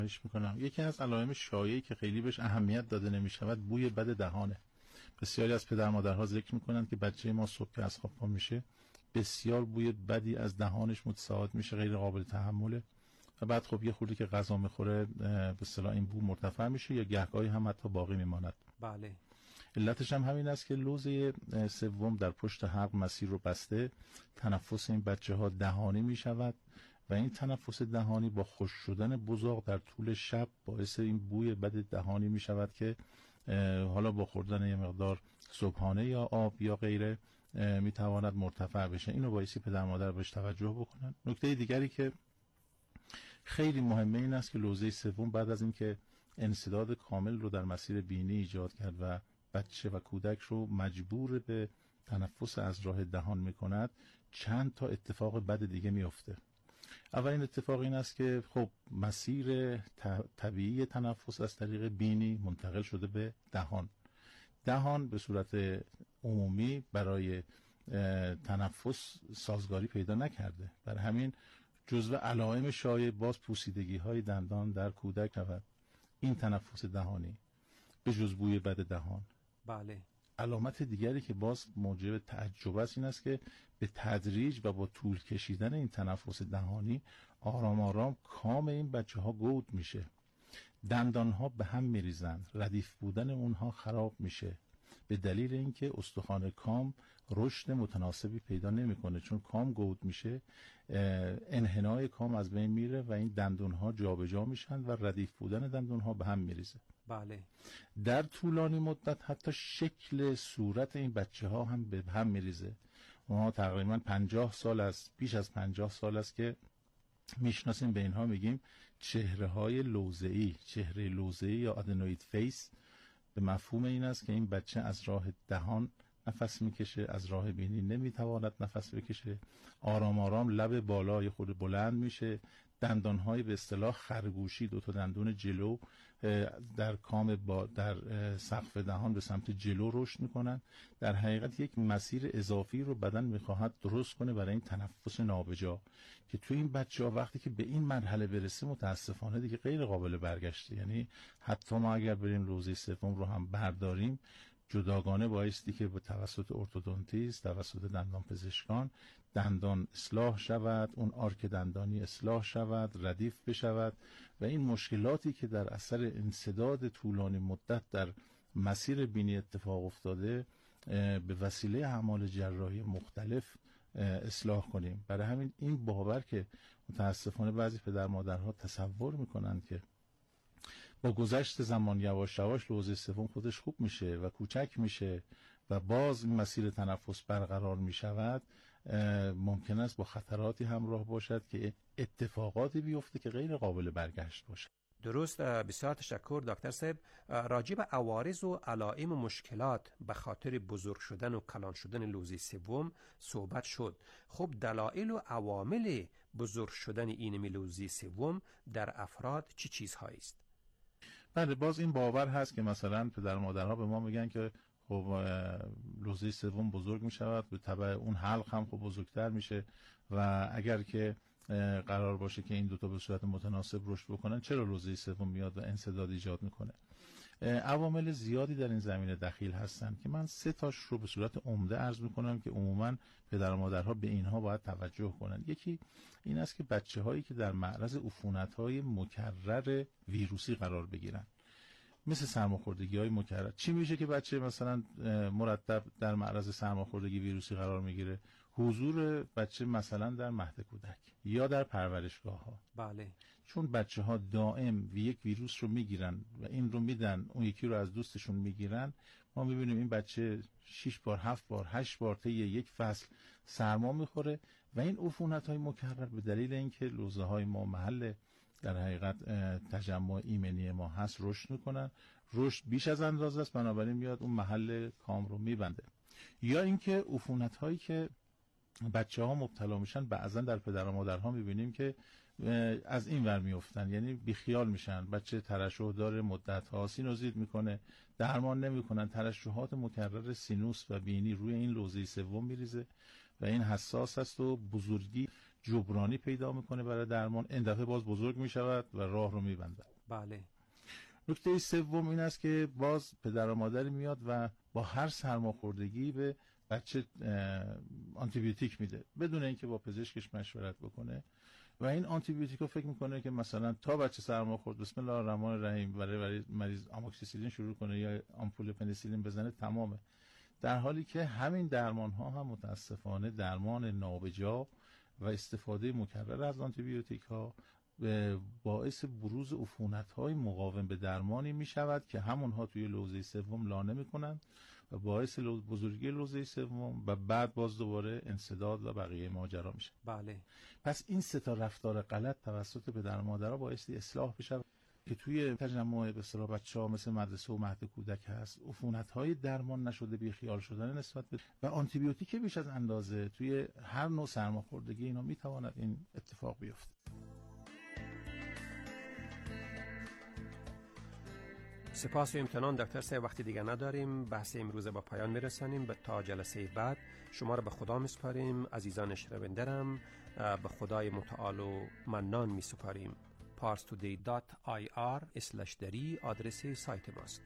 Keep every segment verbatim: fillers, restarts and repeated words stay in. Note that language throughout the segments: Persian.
میکنم. یکی از علائم شایعی که خیلی بهش اهمیت داده نمیشود بوی بد دهانه. بسیاری از پدر مادرها ذکر میکنند که بچه ما صبح که از خواب پا میشه بسیار بوی بدی از دهانش متصاعد میشه، غیر قابل تحمله و بعد خب یه خورده که غذا میخوره به اصطلاح این بو مرتفع میشه یا گهگاهی هم حتی باقی میماند. بله. علتش هم همین است که لوزه سوم در پشت حلق مسیر رو بسته، تنفس این بچه ها دهانی می شود و این تنفس دهانی با خشک شدن بزاق در طول شب باعث این بوی بد دهانی می شود که حالا با خوردن یه مقدار صبحانه یا آب یا غیره می تواند مرتفع بشه. اینو بایستی پدر مادر بهش توجه بکنن. نکته دیگری که خیلی مهمه این است که لوزه سوم بعد از اینکه انسداد کامل رو در مسیر بینی ایجاد کرد و بچه و کودک رو مجبور به تنفس از راه دهان میکند، چند تا اتفاق بد دیگه میفته. اولین اتفاق این است که خب مسیر طبیعی تنفس از طریق بینی منتقل شده به دهان. دهان به صورت عمومی برای تنفس سازگاری پیدا نکرده، برای همین جزو علائم شایع باز پوسیدگی های دندان در کودک رود. این تنفس دهانی به جز بوی بد دهان. بله. علامت دیگری که باز موجب تعجب است این است که به تدریج و با طول کشیدن این تنفس دهانی آرام آرام کام این بچه ها گود میشه، دندان ها به هم میریزند، ردیف بودن اونها خراب میشه، به دلیل اینکه استخوان کام رشد متناسبی پیدا نمیکنه. چون کام گود میشه انحنای کام از بین میره و این دندون ها جابجا میشن و ردیف بودن دندون ها به هم میریزه. بله. در طولانی مدت حتی شکل صورت این بچه ها هم به هم میریزه. ما تقریبا پنجاه سال است، بیش از پنجاه سال است که میشناسیم، به اینها میگیم چهره های لوزه‌ای. چهره لوزه‌ای یا آدنوید فیس به مفهوم این است که این بچه از راه دهان نفس میکشه، از راه بینی نمیتواند نفس بکشه، آرام آرام لب بالای خود بلند میشه، دندانهای به اصطلاح خرگوشی، دو تا دندون جلو در کام با در سقف دهان به سمت جلو رشد میکنن. در حقیقت یک مسیر اضافی رو بدن میخواهد درست کنه برای این تنفس نابجا که تو این بچه ها وقتی که به این مرحله برسه متاسفانه دیگه غیر قابل برگشته. یعنی حتی ما اگر بریم لوزه سوم رو هم برداریم جداگانه بایستی که به توسط ارتودونتیست، توسط دندان پزشکان دندان اصلاح شود، اون آرک دندانی اصلاح شود، ردیف بشود و این مشکلاتی که در اثر انسداد طولانی مدت در مسیر بینی اتفاق افتاده به وسیله اعمال جراحی مختلف اصلاح کنیم. برای همین این باور که متاسفانه بعضی پدر مادرها تصور میکنند که با گذشت زمان یواش یواش لوزه سوم خودش خوب میشه و کوچک میشه و باز مسیر تنفس برقرار میشود، ممکن است با خطراتی همراه باشد که اتفاقاتی بیفته که غیر قابل برگشت باشه. درست. بسیار تشکر دکتر صاحب. راجع به عوارض و علائم و مشکلات به خاطر بزرگ شدن و کلان شدن لوزه سوم صحبت شد. خب دلایل و عوامل بزرگ شدن این لوزه سوم در افراد چی چیزهایی است؟ بله، باز این باور هست که مثلا پدر مادرها به ما میگن که خب لوزه سوم بزرگ میشود، به تبع اون حلق هم خب بزرگتر میشه و اگر که قرار باشه که این دوتا به صورت متناسب رشد بکنن چرا لوزه سوم میاد و انسداد ایجاد میکنه. عوامل زیادی در این زمینه دخیل هستن که من سه تاش رو به صورت عمده عرض میکنم که عموما پدر و مادرها به اینها باید توجه کنن. یکی این است که بچه هایی که در معرض عفونت های مکرر ویروسی قرار بگیرن، مثل سرماخوردگی های مکرر. چی میشه که بچه مثلا مرتب در معرض سرماخوردگی ویروسی قرار میگیره؟ حضور بچه مثلا در مهد کودک یا در پرورشگاه ها. بله. چون بچه ها دائم یک ویروس رو میگیرن و این رو میدن، اون یکی رو از دوستشون میگیرن، ما میبینیم این بچه شش بار، هفت بار، هشت بار طی یک فصل سرما میخوره و این عفونت های مکرر به دلیل اینکه لوزه های ما محل در حقیقت تجمع ایمنی ما هست رشد میکنن، رشد بیش از اندازه است، بنابراین میاد اون محل کام رو میبنده. یا اینکه عفونت هایی که بچه ها مبتلا میشن بعضا در پدر و مادرها میبینیم که از این ور میفتن، یعنی بیخیال میشن، بچه ترشح داره مدت ها، سینوزیت میکنه، درمان نمیکنن، ترشحات مکرر سینوس و بینی روی این لوزه سوم میریزه و این حساس است و بزرگی جبرانی پیدا میکنه برای درمان، این دفعه باز بزرگ میشود و راه رو میبنده. بله. نکته سوم این است که باز پدر و مادری میاد و با هر سرماخوردگی به بچه آنتیبیوتیک میده بدون اینکه با پزشکش مشورت بکنه و این آنتیبیوتیکو فکر میکنه که مثلا تا بچه سرماخورد بسم الله الرحمن الرحیم برای برای مریض آموکسیسیلین شروع کنه یا آمپول پنیسیلین بزنه تمامه، در حالی که همین درمان ها هم متاسفانه درمان نابجا و استفاده مکرر از آنتیبیوتیک ها باعث بروز عفونت‌های مقاوم به درمانی می‌شود که همونها توی لوزه سوم لانه می‌کنند و باعث بزرگی لوزه سوم و بعد باز دوباره انسداد و بقیه ماجرا میشه. بله. پس این سه تا رفتار غلط توسط پدر و مادرها باعث اصلاح بشه که توی تجمع به اصطلاح بچه‌ها مثل مدرسه و مهد کودک هست عفونت‌های درمان نشده بی خیال شدن نسبت به و آنتیبیوتیک بیش از اندازه توی هر نوع سرماخوردگی اینا می‌تواند این اتفاق بیفته. سپاس و امتنان دکتر صاحب، وقتی دیگه نداریم، بحث امروز با پایان میرسانیم. به تا جلسه بعد شما رو به خدا میسپاریم. عزیزان شنونده رم به خدای متعال و منان میسپاریم. پارس تودی دات آی آر اسلش دری آدرس سایت ماست.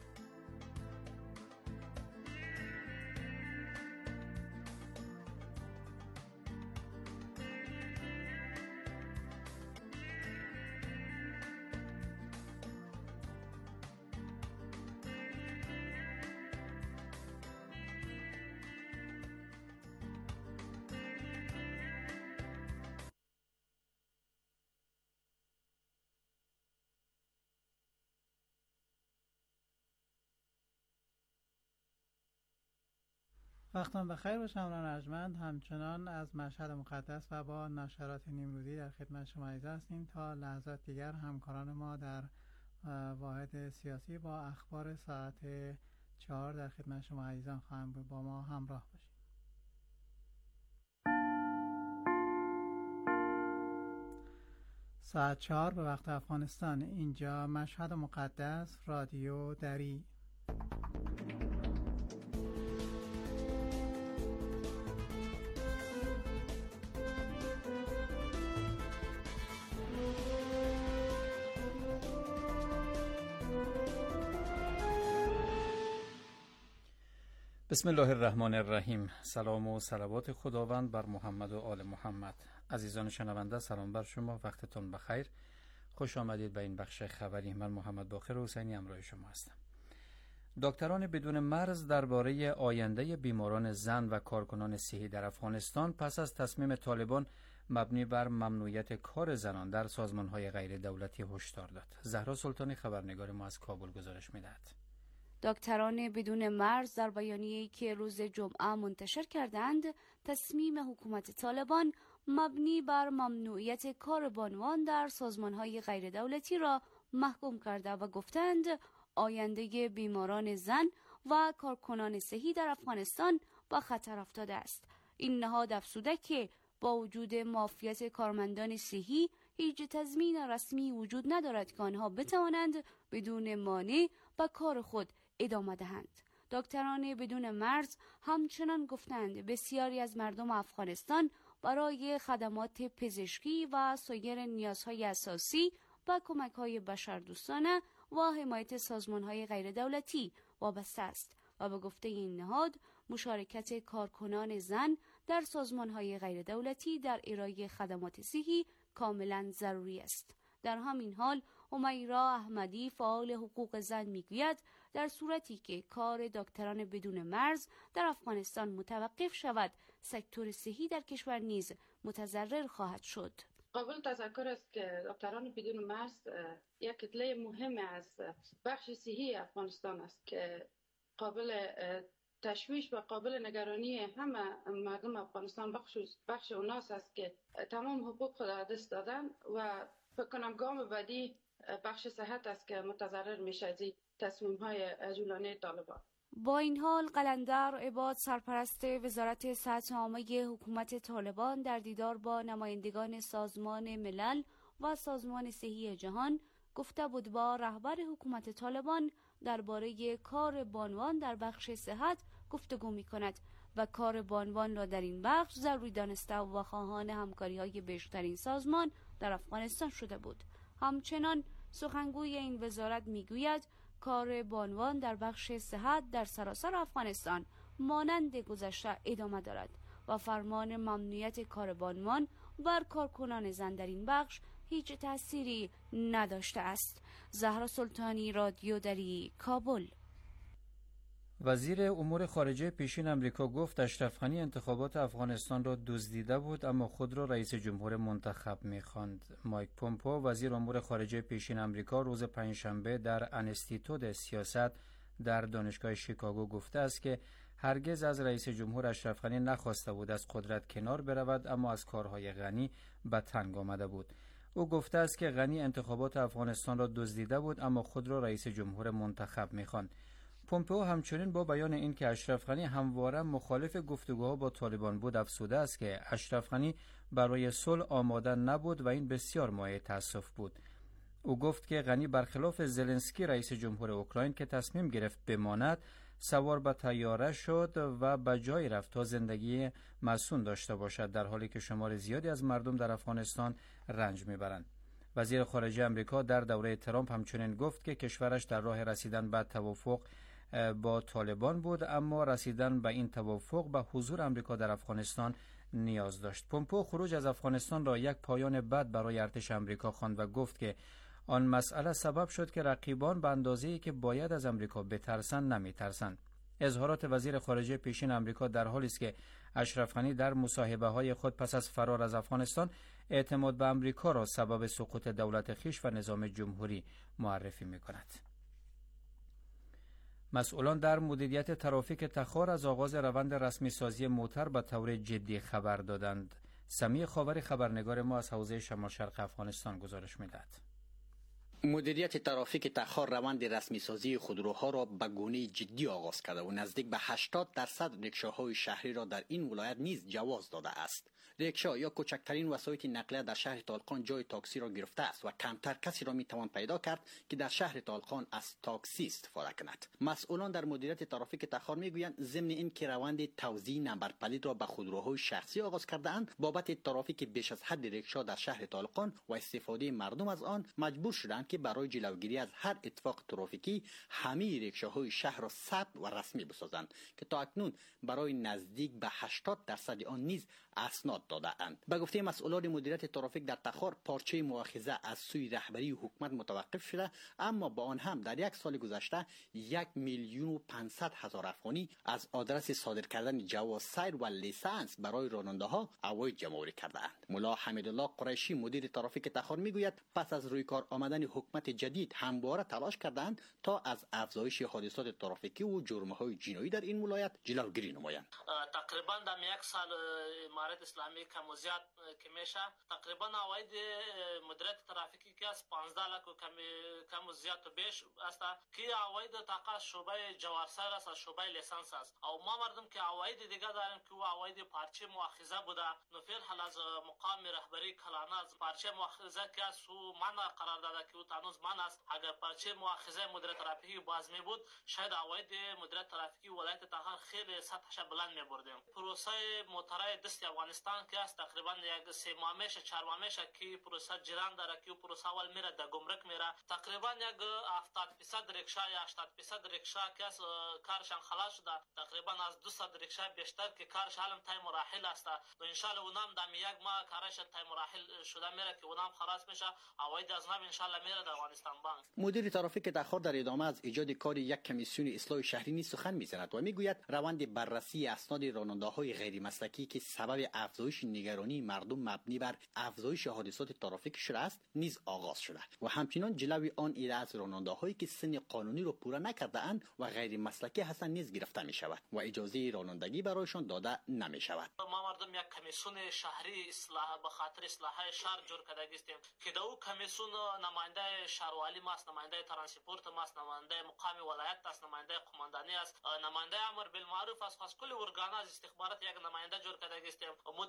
وقتان بخیر باشه همراهان ارجمند. همچنان از مشهد مقدس و با نشرات نیمروزی در خدمت شما عزیزان هستیم. تا لحظات دیگر همکاران ما در واحد سیاسی با اخبار ساعت چهار در خدمت شما عزیزان خواهند بود. با ما همراه باشید. ساعت چهار به وقت افغانستان. اینجا مشهد مقدس، رادیو دری. بسم الله الرحمن الرحیم. سلام و صلوات خداوند بر محمد و آل محمد. عزیزان شنونده سلام بر شما، وقتتون بخیر. خوش آمدید به این بخش خبری. من محمد باقر حسینی همراه شما هستم. دکتران بدون مرز درباره آینده بیماران زن و کارکنان صحی در افغانستان پس از تصمیم طالبان مبنی بر ممنوعیت کار زنان در سازمان‌های غیر دولتی هشدار داد. زهرا سلطانی خبرنگار ما از کابل گزارش می‌دهد. دکتران بدون مرز در بیانیه‌ای که روز جمعه منتشر کردند، تصمیم حکومت طالبان مبنی بر ممنوعیت کار بانوان در سازمان‌های غیر دولتی را محکوم کرده و گفتند آینده بیماران زن و کارکنان صحی در افغانستان با خطر افتاده است. این نهاد افزوده که با وجود معافیت کارمندان صحی هیچ تضمین رسمی وجود ندارد که آنها بتوانند بدون مانع به کار خود ادامه دهند. دکتران بدون مرز همچنان گفتند بسیاری از مردم افغانستان برای خدمات پزشکی و سایر نیازهای اساسی و کمک‌های بشردوستانه و حمایت سازمان‌های غیر دولتی وابسته است و به گفته این نهاد مشارکت کارکنان زن در سازمان‌های غیر دولتی در ارائه خدمات صحی کاملا ضروری است. در همین حال همیرا احمدی فعال حقوق زن میگوید در صورتی که کار دکتران بدون مرز در افغانستان متوقف شود، سکتور صحی در کشور نیز متضرر خواهد شد. قابل تذکر است که دکتران بدون مرز یک کتله مهم از بخش صحی افغانستان است که قابل تشویش و قابل نگرانی همه مردم افغانستان بخش بخش اوناس است که تمام حقوق خود را دست دادن و فکر کنم گام بعدی بخش صحت است که متضرر میشه از تصمیم های عجولانه طالبان. با این حال قلندر عباد سرپرست وزارت صحت عامه حکومت طالبان در دیدار با نمایندگان سازمان ملل و سازمان صحی جهان گفته بود با رهبر حکومت طالبان درباره کار بانوان در بخش صحت گفتگو می کند و کار بانوان را در این بخش ضروری دانسته و خواهان همکاری های بیشترین سازمان در افغانستان شده بود. همچنان سخنگوی این وزارت میگوید کار بانوان در بخش صحت در سراسر افغانستان مانند گذشته ادامه دارد و فرمان ممنوعیت کار بانوان بر کارکنان زن در این بخش هیچ تأثیری نداشته است. زهرا سلطانی، رادیو دری، کابل. وزیر امور خارجه پیشین امریکا گفت اشرف غنی انتخابات افغانستان را دزدیده بود اما خود را رئیس جمهور منتخب می‌خواند. مایک پومپئو وزیر امور خارجه پیشین امریکا روز پنجشنبه در انستیتوت سیاست در دانشگاه شیکاگو گفته است که هرگز از رئیس جمهور اشرف غنی نخواسته بود از قدرت کنار برود، اما از کارهای غنی به تنگ آمده بود. او گفته است که غنی انتخابات افغانستان را دزدیده بود اما خود را رئیس جمهور منتخب می‌خواند. پومپئو همچنین با بیان این که اشرف غنی همواره مخالف گفتگوها با طالبان بود افزوده است که اشرف غنی برای صلح آماده نبود و این بسیار مایه تأسف بود. او گفت که غنی برخلاف زلنسکی رئیس جمهور اوکراین که تصمیم گرفت بماند، سوار به طیاره شد و به جای رفت تا زندگی مسون داشته باشد، در حالی که شمار زیادی از مردم در افغانستان رنج میبرند. وزیر خارجه امریکا در دوره ترامپ همچنین گفت که کشورش در راه رسیدن به توافق با طالبان بود، اما رسیدن به این توافق به حضور امریکا در افغانستان نیاز داشت. پومپئو خروج از افغانستان را یک پایان بد برای ارتش امریکا خواند و گفت که آن مسئله سبب شد که رقیبان به اندازه‌ای که باید از امریکا بترسند نمیترسند. اظهارات وزیر خارجه پیشین امریکا در حالی است که اشرف غنی در مصاحبه‌های خود پس از فرار از افغانستان اعتماد به امریکا را سبب سقوط دولت خویش و نظام جمهوری معرفی می‌کند. مسئولان در مدیریت ترافیک تخار از آغاز روند رسمی سازی موتر به طور جدی خبر دادند. سمیع خاوری خبرنگار ما از حوزه شمال شرق افغانستان گزارش می‌دهد. مدیریت ترافیک تخار روند رسمی سازی خودروها را به گونه جدی آغاز کرده و نزدیک به هشتاد درصد رکشاهای شهری را در این ولایت نیز جواز داده است. رکشا یا کوچکترین وسایط نقلیه در شهر طالقان جای تاکسی را گرفته است و کمتر کسی را میتوان پیدا کرد که در شهر طالقان از تاکسی استفاده کند. مسئولان در مدیریت ترافیک تخار میگویند ضمن این که روند توزیع نمبر پلید را به خودروهای شخصی آغاز کرده اند، بابت ترافیک بیش از حد رکشا در شهر طالقان و استفاده مردم از آن مجبور شدند که برای جلوگیری از هر اتفاق ترافیکی همه رکشاهای شهر را ثبت و رسمی بسازند که تا اکنون برای نزدیک به هشتاد درصد آن نیز اسناد داده اند. به گفته مسئولان مدیریت ترافیک در تخار، پارچه مؤاخذه از سوی رهبری حکومت متوقف شده، اما با آن هم در یک سال گذشته یک میلیون و پانصد هزار افغانی از آدرس صادر کردن جواز سیر و لیسانس برای راننده ها عواید جمع کرده اند. ملا حمیدالله قریشی مدیر ترافیک تخار میگوید پس از روی کار آمدن حکومت جدید همواره تلاش کردند تا از افزایش حادثات ترافیکی و جرم‌های جنایی در این ولایت جلوگیری نمایند. تقریبا در یک سال امارت اسلامی کم و زیاد که میشه تقریبا عواید مدیریت ترافیکی که از پانزده لک و کم کم و زیاد و بیش است که عواید تاقا شعبه جوارسر است، از شعبه لیسانس است. او ما مردم که عواید دیگه داریم که عواید پارچه مؤاخذه بوده، نو فعل حال از مقام رهبری کلانه از پارچه مؤاخذه که سو من قرار داده که تانوز من است. اگر پارچه مؤاخذه مدیریت ترافیکی باز می بود شاید عواید مدیریت ترافیکی ولایت تخار خیلی سطحش بلند می بردیم. پروسه موترای دست افغانستان که است تقریبا یک سه ماه میشه چهار ماه میشه که پروسه جران داره که پروسه اول میره در گمرک میره. تقریبا یک هفتاد درصد رکشا یا هشتاد درصد رکشا که است کارشان خلاص شده، تقریبا از دویست رکشا بیشتر که کارش حالم تای مراحل است. و ان شاء الله اونم دم یک ماه کارش تای مراحل شده میره که اونم خلاص میشه، عواید از نام ان شاء الله میره در افغانستان بانک. مدیر ترافیک تخار در ادامه از ایجاد کار یک کمیسیون اصلاح شهری نیز سخن میزند و میگوید روند بررسی اسناد راننده‌های غیر مسلکی که سبب افزایش نگرانی مردم مبنی بر افزایش حادثات ترافیک شده است نیز آغاز شده و همچنین جلوی آن ایده از راننده‌هایی که سن قانونی را پورا نکرده اند و غیر مسلکی هستند نیز گرفته می شود و اجازه رانندگی برایشان داده نمی شود. ما مردم یک کمیسیون شهری اصلاح به خاطر اصلاح شهر جور کرده هستیم که دو کمیسیون نماینده شهروالی ماست، نماینده ترانسپورت ماست، نماینده مقام ولایت است، نماینده قماندانی است، نماینده امر بالمعروف است، خاص کل ارگان از استخبارات یک نماینده جور کرده هستیم. مدیر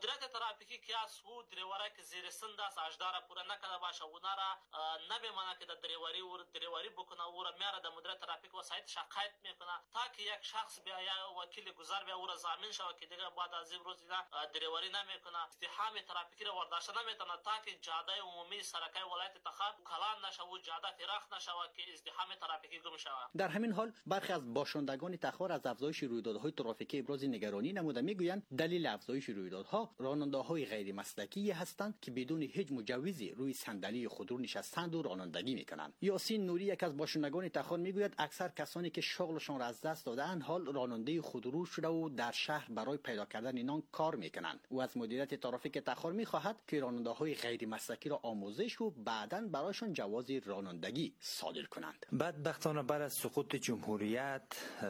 مدیریت ترافیکی که از او دریوری که زیر سند است اجدار پورا نکرده باشه اونا را نمیمانه که در دریوری و دریوری بکنه او را میاره در مدیریت ترافیک و سایت شکایت میکنه تا که یک شخص بیا یا وکیل گذر بیا او را ضامن شود که دیگه بعد از این روز دیگه دریوری نمیکنه، ازدحام ترافیکی را ورداشته نمیتونه تا که جاده عمومی سرکای ولایت تخار کلان نشه و جاده فراخ نشه که ازدحام ترافیکی گم شود. در همین حال برخی از باشندگان تخار از افزایش رویدادهای ترافیکی ابراز نگرانی نموده. میگویند دلیل افزایش رویدادها راننده‌های غیر مسلکی هستند که بدون هیچ مجوزی روی صندلی خودرو نشستند و رانندگی میکنند. یاسین نوری یک از باشندگان تخار میگوید اکثر کسانی که شغلشان را از دست دادند حال راننده خودرو شده و در شهر برای پیدا کردن اینان کار میکنند. او از مدیریت ترافیک تخار میخواهد که راننده‌های غیر مسلکی را آموزش و بعداً برایشان جواز رانندگی صادر کنند. بدبختانه بعد از سقوط جمهوریت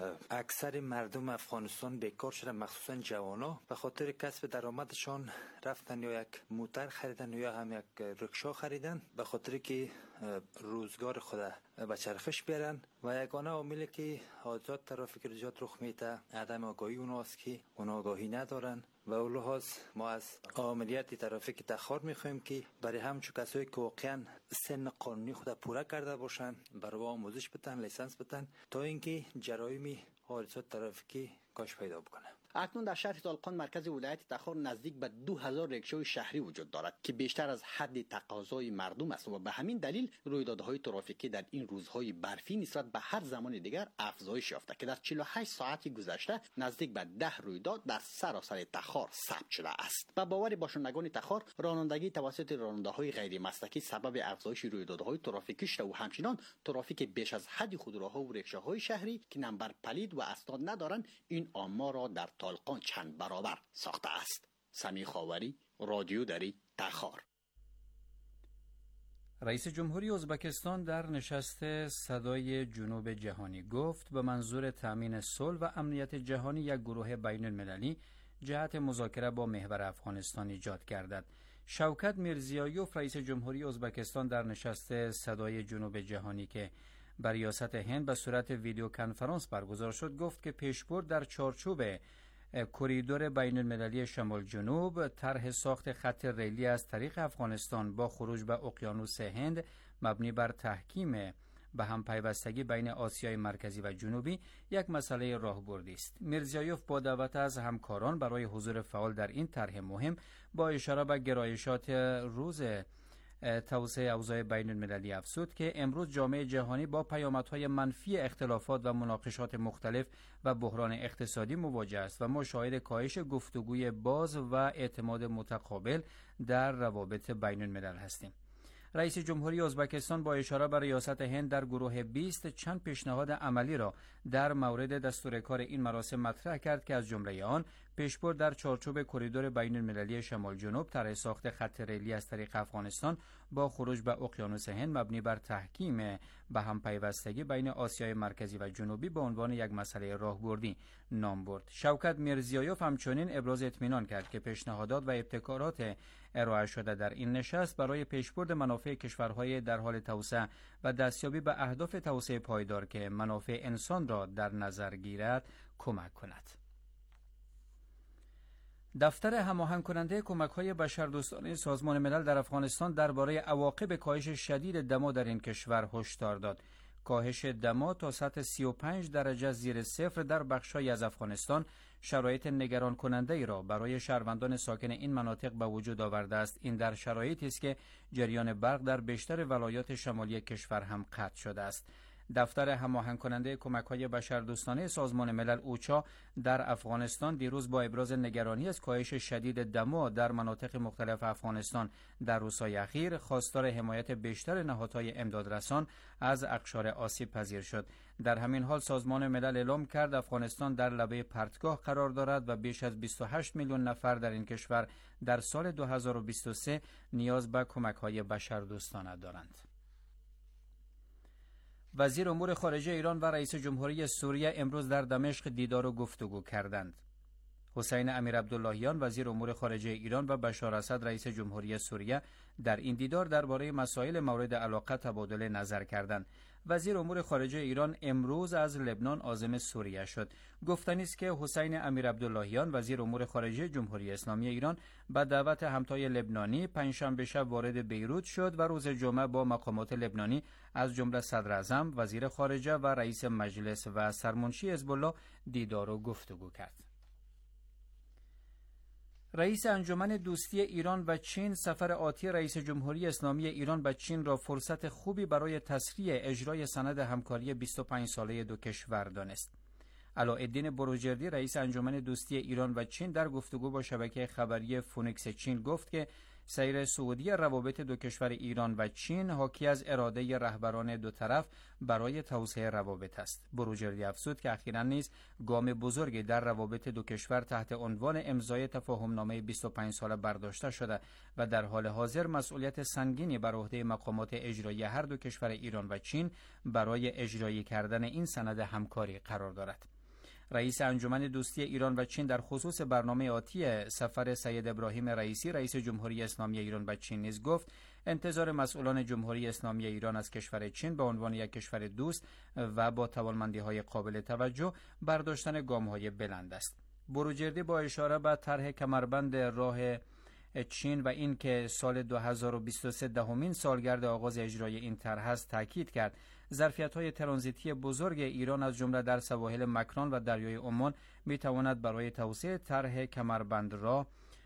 اکثر مردم افغانستان بیکار شدن، مخصوصا جوانا، به خاطر کسب درآمدشان رفتن یا یک موتر خریدن یا هم یک رکشا خریدن به خاطر که روزگار خود به چرخش بیارن و یگانه عاملی که حادثات ترافیکی زیاد رخ میده عدم آگاهی اوناست که اونا آگاهی ندارن و اولهاز ما از عملیات ترافیک تخار میخوایم که برای همچون کسایی که واقعا سن قانونی خود پوره کرده باشن برای آموزش بدن، لیسانس بدن تا اینکه جرایم حادثات ترافیکی کاهش پیدا بکنه. اکنون در شهر طالقان مرکز ولایت تخار نزدیک به دو هزار رکشای شهری وجود دارد که بیشتر از حد تقاضای مردم است و به همین دلیل رویدادهای ترافیکی در این روزهای برفی نسبت به هر زمان دیگر افزایش یافته که در چهل و هشت ساعت گذشته نزدیک به ده رویداد در سراسر تخار ثبت شده است. به باور باشندگان تخار رانندگی توسط راننده‌های غیر مسلکی سبب افزایش رویدادهای ترافیکی شده و همچنین ترافیک بیش از حد خودروها و رکشاهای شهری که نمبر پلید و اسناد ندارند این آمار را در طالقان چند برابر ساخته است. سمی خاوری، رادیو دری، تخار. رئیس جمهوری ازبکستان در نشست صدای جنوب جهانی گفت به منظور تامین صلح و امنیت جهانی یک گروه بین المللی جهت مذاکره با محور افغانستان ایجاد گردد. شوکت میرزیایوف رئیس جمهوری ازبکستان در نشست صدای جنوب جهانی که بر ریاست هند به صورت ویدیو کنفرانس برگزار شد گفت که پیشبرد در چارچوب کریدور بین المللی شمال جنوب طرح ساخت خط ریلی از طریق افغانستان با خروج به اقیانوس هند مبنی بر تحکیم به هم پیوستگی بین آسیای مرکزی و جنوبی یک مسئله راهبردی است. میرزیایوف با دعوت از همکاران برای حضور فعال در این طرح مهم با اشاره به گرایشات روز توسعه اوضاع بین المللی افزود که امروز جامعه جهانی با پیامدهای منفی اختلافات و مناقشات مختلف و بحران اقتصادی مواجه است و ما شاهد کاهش گفتگوی باز و اعتماد متقابل در روابط بین الملل هستیم. رئیس جمهوری ازبکستان با اشاره به ریاست هند در گروه بیست چند پیشنهاد عملی را در مورد دستور کار این مراسم مطرح کرد که از جمله آن پیشبرد در چارچوب کریدور بین المللی شمال جنوب طرح ساخت خط ریلی از طریق افغانستان با خروج به اقیانوس هند مبنی بر تحکیم به هم پیوستگی بین آسیای مرکزی و جنوبی به عنوان یک مسئله راهبردی نام برد. شوکت میرزیایوف همچنین ابراز اطمینان کرد که پیشنهادات و ابتکارات ارائه شده در این نشست برای پیشبرد منافع کشورهای در حال توسعه و دستیابی به اهداف توسعه پایدار که منافع انسان را در نظر گیرد کمک کند. دفتر هماهنگ کننده کمک‌های بشردوستانه سازمان ملل در افغانستان درباره عواقب کاهش شدید دما در این کشور هشدار داد. کاهش دما تا سطح سی و پنج درجه زیر صفر در بخش‌هایی از افغانستان شرایط نگران کننده ای را برای شهروندان ساکن این مناطق به وجود آورده است. این در شرایطی است که جریان برق در بیشتر ولایات شمالی کشور هم قطع شده است. دفتر هماهنگ کننده کمک‌های بشردوستانه سازمان ملل اوچا در افغانستان دیروز با ابراز نگرانی از کاهش شدید دما در مناطق مختلف افغانستان در روزهای اخیر خواستار حمایت بیشتر نهادهای امدادرسان از اقشار آسیب پذیر شد. در همین حال سازمان ملل اعلام کرد افغانستان در لبه پرتگاه قرار دارد و بیش از بیست و هشت میلیون نفر در این کشور در سال دو هزار و بیست و سه نیاز به کمک‌های بشردوستانه دارند. وزیر امور خارجه ایران و رئیس جمهوری سوریه امروز در دمشق دیدار و گفتگو کردند. حسین امیر عبداللهیان وزیر امور خارجه ایران و بشار اسد رئیس جمهوری سوریه در این دیدار درباره مسائل مورد علاقه تبادل نظر کردند. وزیر امور خارجه ایران امروز از لبنان عازم سوریه شد. گفتنی است که حسین امیر عبداللهیان وزیر امور خارجه جمهوری اسلامی ایران به دعوت همتای لبنانی پنجشنبه شب وارد بیروت شد و روز جمعه با مقامات لبنانی از جمله صدر اعظم، وزیر خارجه و رئیس مجلس و سرمنشی حزب الله دیدار و گفتگو کرد. رئیس انجمن دوستی ایران و چین سفر آتی رئیس جمهوری اسلامی ایران به چین را فرصت خوبی برای تسریع اجرای سند همکاری بیست و پنج ساله دو کشور دانست. علاءالدین بروجردی رئیس انجمن دوستی ایران و چین در گفتگو با شبکه خبری فونیکس چین گفت که سیر سعودی روابط دو کشور ایران و چین حاکی از اراده رهبران دو طرف برای توسعه روابط است. بروجردی افزود که اخیراً نیز گام بزرگی در روابط دو کشور تحت عنوان امضای تفاهمنامه بیست و پنج ساله برداشته شده و در حال حاضر مسئولیت سنگینی بر عهده مقامات اجرایی هر دو کشور ایران و چین برای اجرایی کردن این سند همکاری قرار دارد. رئیس انجمن دوستی ایران و چین در خصوص برنامه آتی سفر سید ابراهیم رئیسی رئیس جمهوری اسلامی ایران و چین نیز گفت انتظار مسئولان جمهوری اسلامی ایران از کشور چین به عنوان یک کشور دوست و با توانمندی‌های قابل توجه برداشتن گام‌های بلند است. بروجردی با اشاره به طرح کمربند راه چین و این که سال دو هزار و بیست و سه دهمین سالگرد آغاز اجرای این طرح است تاکید کرد ظرفیت‌های ترانزیتی بزرگ ایران از جمله در سواحل مکران و دریای عمان می‌تواند برای توسعه طرح کمربند راه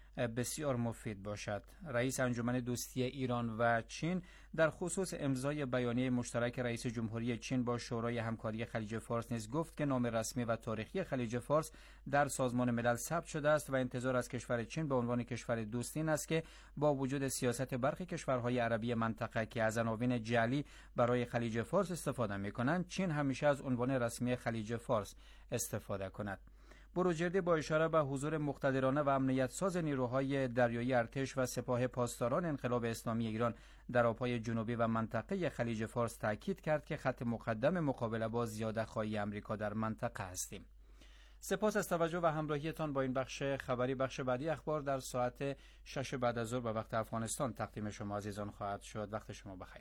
بسیار مفید باشد. رئیس انجمن دوستی ایران و چین در خصوص امضای بیانیه مشترک رئیس جمهوری چین با شورای همکاری خلیج فارس نیز گفت که نام رسمی و تاریخی خلیج فارس در سازمان ملل ثبت شده است و انتظار از کشور چین به عنوان کشور دوست این است که با وجود سیاست برخی کشورهای عربی منطقه که از عناوین جعلی برای خلیج فارس استفاده می‌کنند، چین همیشه از عنوان رسمی خلیج فارس استفاده کند. بروجردی با اشاره به حضور مقتدرانه و امنیت ساز نیروهای دریایی ارتش و سپاه پاسداران انقلاب اسلامی ایران در آبهای جنوبی و منطقه خلیج فارس تاکید کرد که خط مقدم مقابله با زیاده‌خواهی آمریکا در منطقه هستیم. سپاس از توجه و همراهیتان با این بخش خبری. بخش بعدی اخبار در ساعت شش بعد از ظهر به وقت افغانستان تقدیم شما عزیزان خواهد شد. وقت شما بخیر.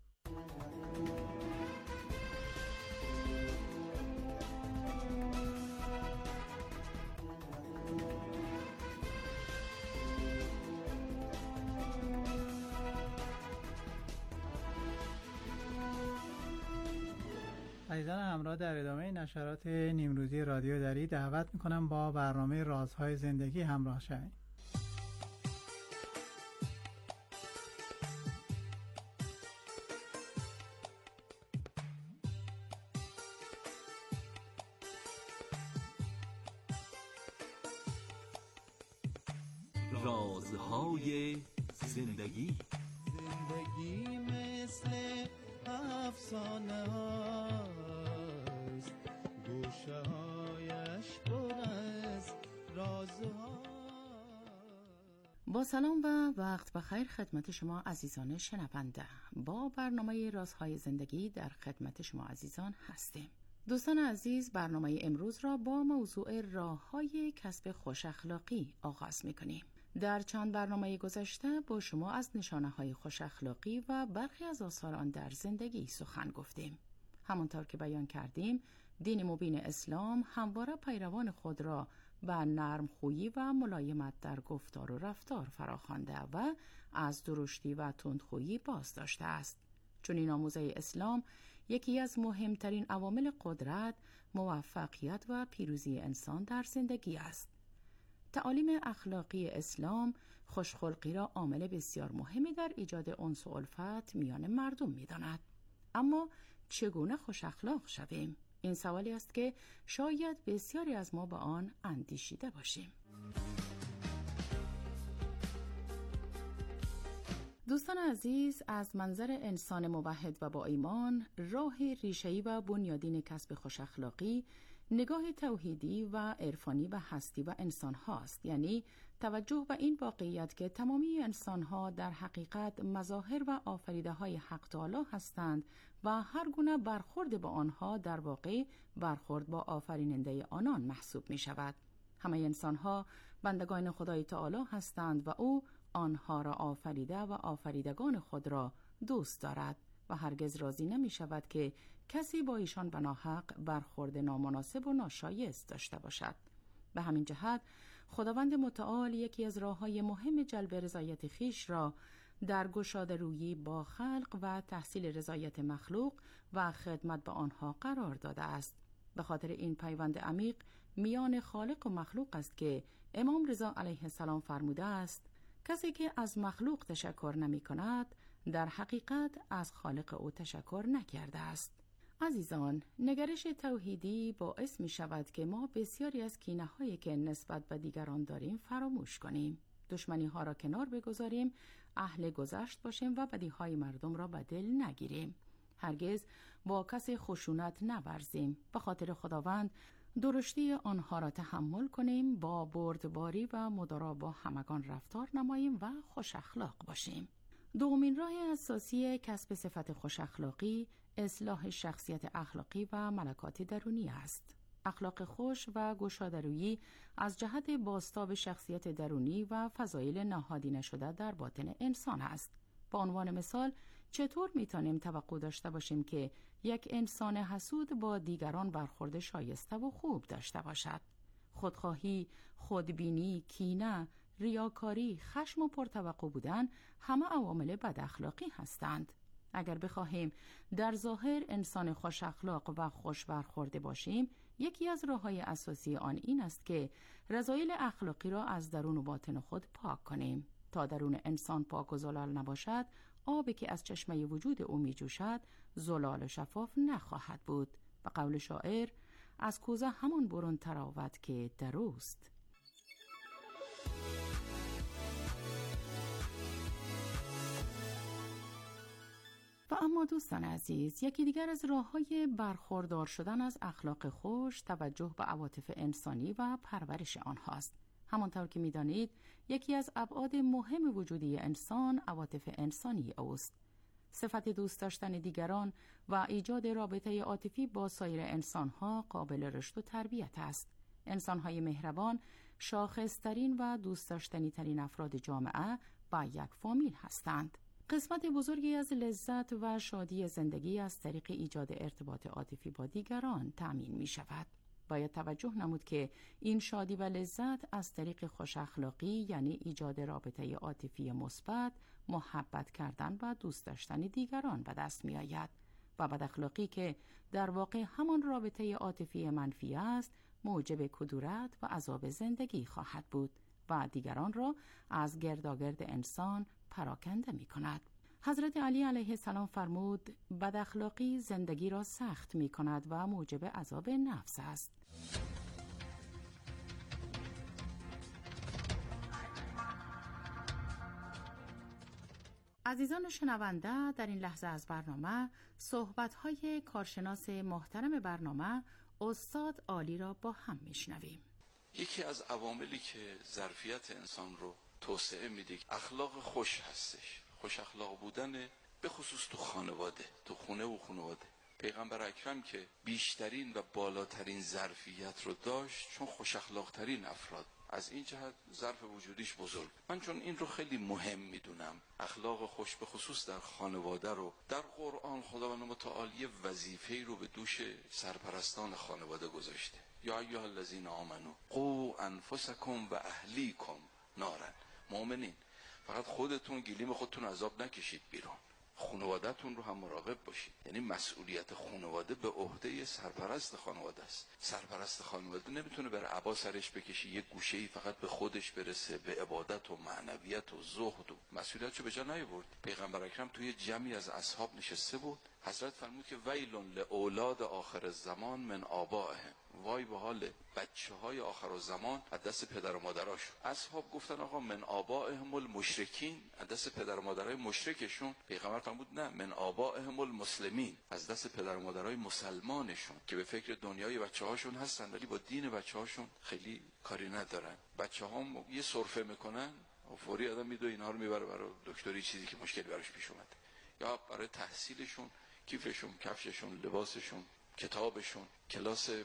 عزیزان همراه در ادامه نشرات نیمروزی رادیو دری دعوت میکنم با برنامه رازهای زندگی همراه شوید. رازهای زندگی. زندگی مثل افسانه هاست، گوشه هایش پر از رازها. با سلام و وقت بخیر خدمت شما عزیزان شنونده. با برنامه رازهای زندگی در خدمت شما عزیزان هستیم. دوستان عزیز، برنامه امروز را با موضوع راه‌های کسب خوش اخلاقی آغاز می‌کنیم. در چند برنامه گذشته با شما از نشانه‌های خوش اخلاقی و برخی از آثار آن در زندگی سخن گفتیم. همانطور که بیان کردیم، دین مبین اسلام همواره پیروان خود را به نرمخویی و ملایمت در گفتار و رفتار فراخوانده و از درشتی و تندخویی باز داشته است. چون این آموزه اسلام یکی از مهمترین عوامل قدرت، موفقیت و پیروزی انسان در زندگی است. تعالیم اخلاقی اسلام خوشخلقی را عامل بسیار مهمی در ایجاد انس و الفت میان مردم می‌داند. اما چگونه خوش اخلاق شویم؟ این سوالی است که شاید بسیاری از ما به آن اندیشیده باشیم. دوستان عزیز، از منظر انسان موحد و با ایمان، راه ریشه‌ای و بنیادین کسب خوش اخلاقی نگاه توحیدی و عرفانی به هستی و انسان هاست، یعنی توجه به این واقعیت که تمامی انسان ها در حقیقت مظاهر و آفریده های حق تعالی هستند و هر گونه برخورد با آنها در واقع برخورد با آفریننده آنان محسوب می شود. همه انسان‌ها بندگان خدای تعالی هستند و او آنها را آفریده و آفریدگان خود را دوست دارد و هرگز راضی نمی شود که کسی با ایشان به ناحق برخورد نامناسب و ناشایست داشته باشد. به همین جهت خداوند متعال یکی از راه‌های مهم جلب رضایت خیش را در گشاده رویی با خلق و تحصیل رضایت مخلوق و خدمت به آنها قرار داده است. به خاطر این پیوند عمیق میان خالق و مخلوق است که امام رضا علیه السلام فرموده است کسی که از مخلوق تشکر نمی کند در حقیقت از خالق او تشکر نکرده است. عزیزان، نگرش توحیدی باعث می شود که ما بسیاری از کینه هایی که نسبت به دیگران داریم فراموش کنیم، دشمنی ها را کنار بگذاریم، اهل گذشت باشیم و بدی های مردم را به دل نگیریم. هرگز با کسی خشونت نورزیم. به خاطر خداوند درشتی آنها را تحمل کنیم، با بردباری و مدارا با همگان رفتار نماییم و خوش اخلاق باشیم. دومین راه اساسی کسب صفت خوش اخلاقی اصلاح شخصیت اخلاقی و ملکات درونی است. اخلاق خوش و گشاده‌رویی از جهت بازتاب شخصیت درونی و فضایل نهادی نشده در باطن انسان است. به عنوان مثال، چطور میتونیم توقع داشته باشیم که یک انسان حسود با دیگران برخورد شایسته و خوب داشته باشد؟ خودخواهی، خودبینی، کینه، ریاکاری، خشم و پرتوقع بودن همه عوامل بد اخلاقی هستند. اگر بخواهیم در ظاهر انسان خوش اخلاق و خوش برخورده باشیم، یکی از راه‌های اساسی آن این است که رذایل اخلاقی را از درون و باطن خود پاک کنیم. تا درون انسان پاک و زلال نباشد، آبی که از چشمه وجود او می جوشد زلال و شفاف نخواهد بود. به قول شاعر، از کوزه همان برون تراوت که دروست. و اما دوستان عزیز، یکی دیگر از راه‌های برخوردار شدن از اخلاق خوش توجه به عواطف انسانی و پرورش آنهاست. همانطور که می‌دانید، یکی از ابعاد مهم وجودی انسان عواطف انسانی اوست. صفت دوست داشتن دیگران و ایجاد رابطه عاطفی با سایر انسان‌ها قابل رشد و تربیت است. انسان‌های مهربان شاخص‌ترین و دوست داشتنی‌ترین افراد جامعه و یک فامیل هستند. قسمت بزرگی از لذت و شادی زندگی از طریق ایجاد ارتباط عاطفی با دیگران تأمین می شود. باید توجه نمود که این شادی و لذت از طریق خوش اخلاقی، یعنی ایجاد رابطه عاطفی مثبت، محبت کردن و دوست داشتن دیگران به دست می آید و بد اخلاقی که در واقع همان رابطه عاطفی منفی است، موجب کدورت و عذاب زندگی خواهد بود و دیگران را از گرداگرد انسان پراکنده می کند. حضرت علی علیه السلام فرمود بد اخلاقی زندگی را سخت می کند و موجب عذاب نفس است. عزیزان شنونده، در این لحظه از برنامه صحبت‌های کارشناس محترم برنامه استاد عالی را با هم میشنویم. یکی از عواملی که ظرفیت انسان رو توسعه میده اخلاق خوش هستش. خوش اخلاق بودن به خصوص تو خانواده، تو خونه و خانواده. پیغمبر اکرم که بیشترین و بالاترین ظرفیت رو داشت چون خوش اخلاق ترین افراد، از این جهت ظرف وجودیش بزرگ. من چون این رو خیلی مهم میدونم، اخلاق خوش به خصوص در خانواده رو در قرآن خداوند متعال یه وظیفه‌ای رو به دوش سرپرستان خانواده گذاشته. یا ایها الذین آمنو قوا انفسکم و اهلیکم نارا. مؤمنین، فقط خودتون گلیم خودتون عذاب نکشید بیرون، خانواده‌تون رو هم مراقب باشید. یعنی مسئولیت خانواده به عهده سرپرست خانواده است. سرپرست خانواده نمیتونه بر عبا سرش بکشه یه گوشه‌ای فقط به خودش برسه، به عبادت و معنویت و زهد و مسئولیتشو به جا نیاورد. پیغمبر اکرم توی جمعی از اصحاب نشسته بود، حضرت فرمود که ویل لاولاد آخر الزمان من آبائهم، وای به حال بچه‌های آخر الزمان از دست پدر و مادراشون. اصحاب گفتن آقا من آبائهم المشرکین، از دست پدر و مادرای مشرکشون. پیغمبر فرمود نه، من آبائهم المسلمین، از دست پدر و مادرای مسلمانشون که به فکر دنیای بچه‌هاشون هستن ولی با دین بچه‌هاشون خیلی کاری ندارن. بچه‌هام یه سرفه میکنن و فوری آدم میدوه اینها رو میبره برای دکتری، چیزی که مشکلی براش پیش اومده، یا برای تحصیلشون کیفشون، کفششون، لباسشون، کتابشون، کلاس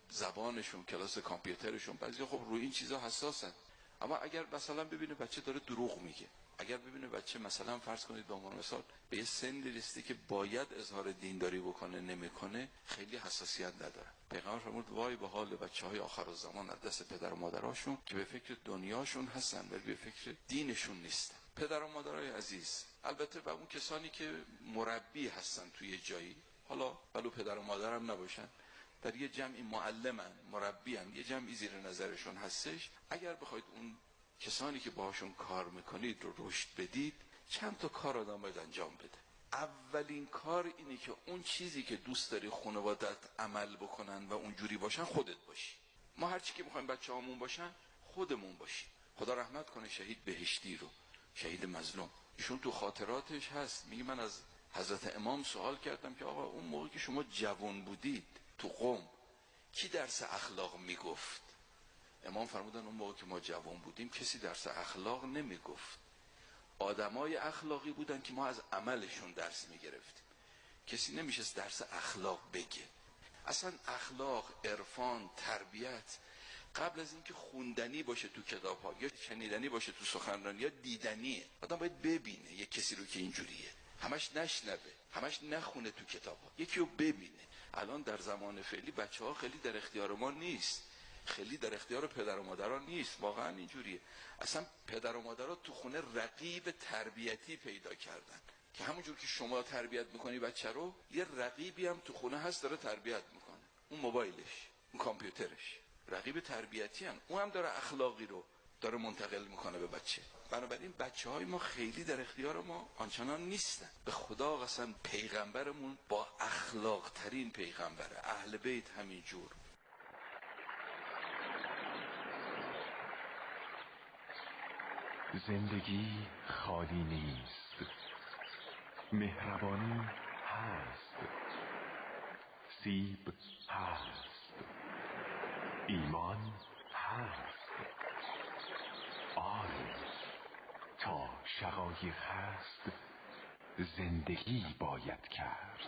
زبانشون، کلاس کامپیوترشون. بعضی خب روی این چیزا حساسن. اما اگر مثلا ببینه بچه داره دروغ میگه، اگر ببینه بچه مثلا فرض کنید به عنوان مثال به یه سنی رسیده که باید اظهار دینداری بکنه نمیکنه، خیلی حساسیت نداره. پیغمبر فرمود وای به حال بچهای آخر الزمان از دست پدر و مادراشون که به فکر دنیاشون هستن ولی به فکر دینشون نیستن. پدر و مادرای عزیز، البته و اون کسانی که مربی هستن توی جایی، حالا ولو پدر و مادرم نباشن، در یه جمعی معلمن، مربیان، یه جمعی زیر نظرشون هستش، اگر بخواید اون کسانی که باهاشون کار میکنید رو رشد بدید، چند تا کار آدم باید انجام بده. اولین کار اینه که اون چیزی که دوست داری خانوادت عمل بکنن و اونجوری باشن خودت باشی. ما هر چی که میخوایم بچه‌هامون باشن خودمون باشیم. خدا رحمت کنه شهید بهشتی رو، شهید مظلوم، ایشون تو خاطراتش هست، میگه من از حضرت امام سوال کردم که آقا اون موقع که شما جوان بودید تو قم کی درس اخلاق میگفت؟ امام فرمودن اون موقع که ما جوان بودیم کسی درس اخلاق نمیگفت. آدمای اخلاقی بودن که ما از عملشون درس میگرفتیم. کسی نمیشه درس اخلاق بگه. اصلا اخلاق، عرفان، تربیت قبل از اینکه خوندنی باشه تو کتاب ها یا شنیدنی باشه تو سخنرانی یا دیدنیه. آدم باید ببینه یک کسی رو که اینجوریه، همش نشنوه، همش نخونه تو کتاب ها، یکی رو ببینه. الان در زمان فعلی بچه ها خیلی در اختیار ما نیست، خیلی در اختیار پدر و مادران نیست. واقعا اینجوریه. اصلا پدر و مادرها تو خونه رقیب تربیتی پیدا کردن که همونجور که شما تربیت میکنی بچه رو، یه رقیبی هم تو خونه هست داره تربیت میکنه. اون موبایلش، اون کامپیوترش، رقیب تربیتی هم. اون هم داره اخلاقی رو داره منتقل میکنه به بچه. بنابراین بچه های ما خیلی در اختیار ما آنچنان نیستن. به خدا قسم پیغمبرمون با اخلاق ترین پیغمبره، اهل بیت همین جور. زندگی خالی نیست، مهربانی هست، سیب هست، ایمان هست، آن تا شقایق هست زندگی باید کرد.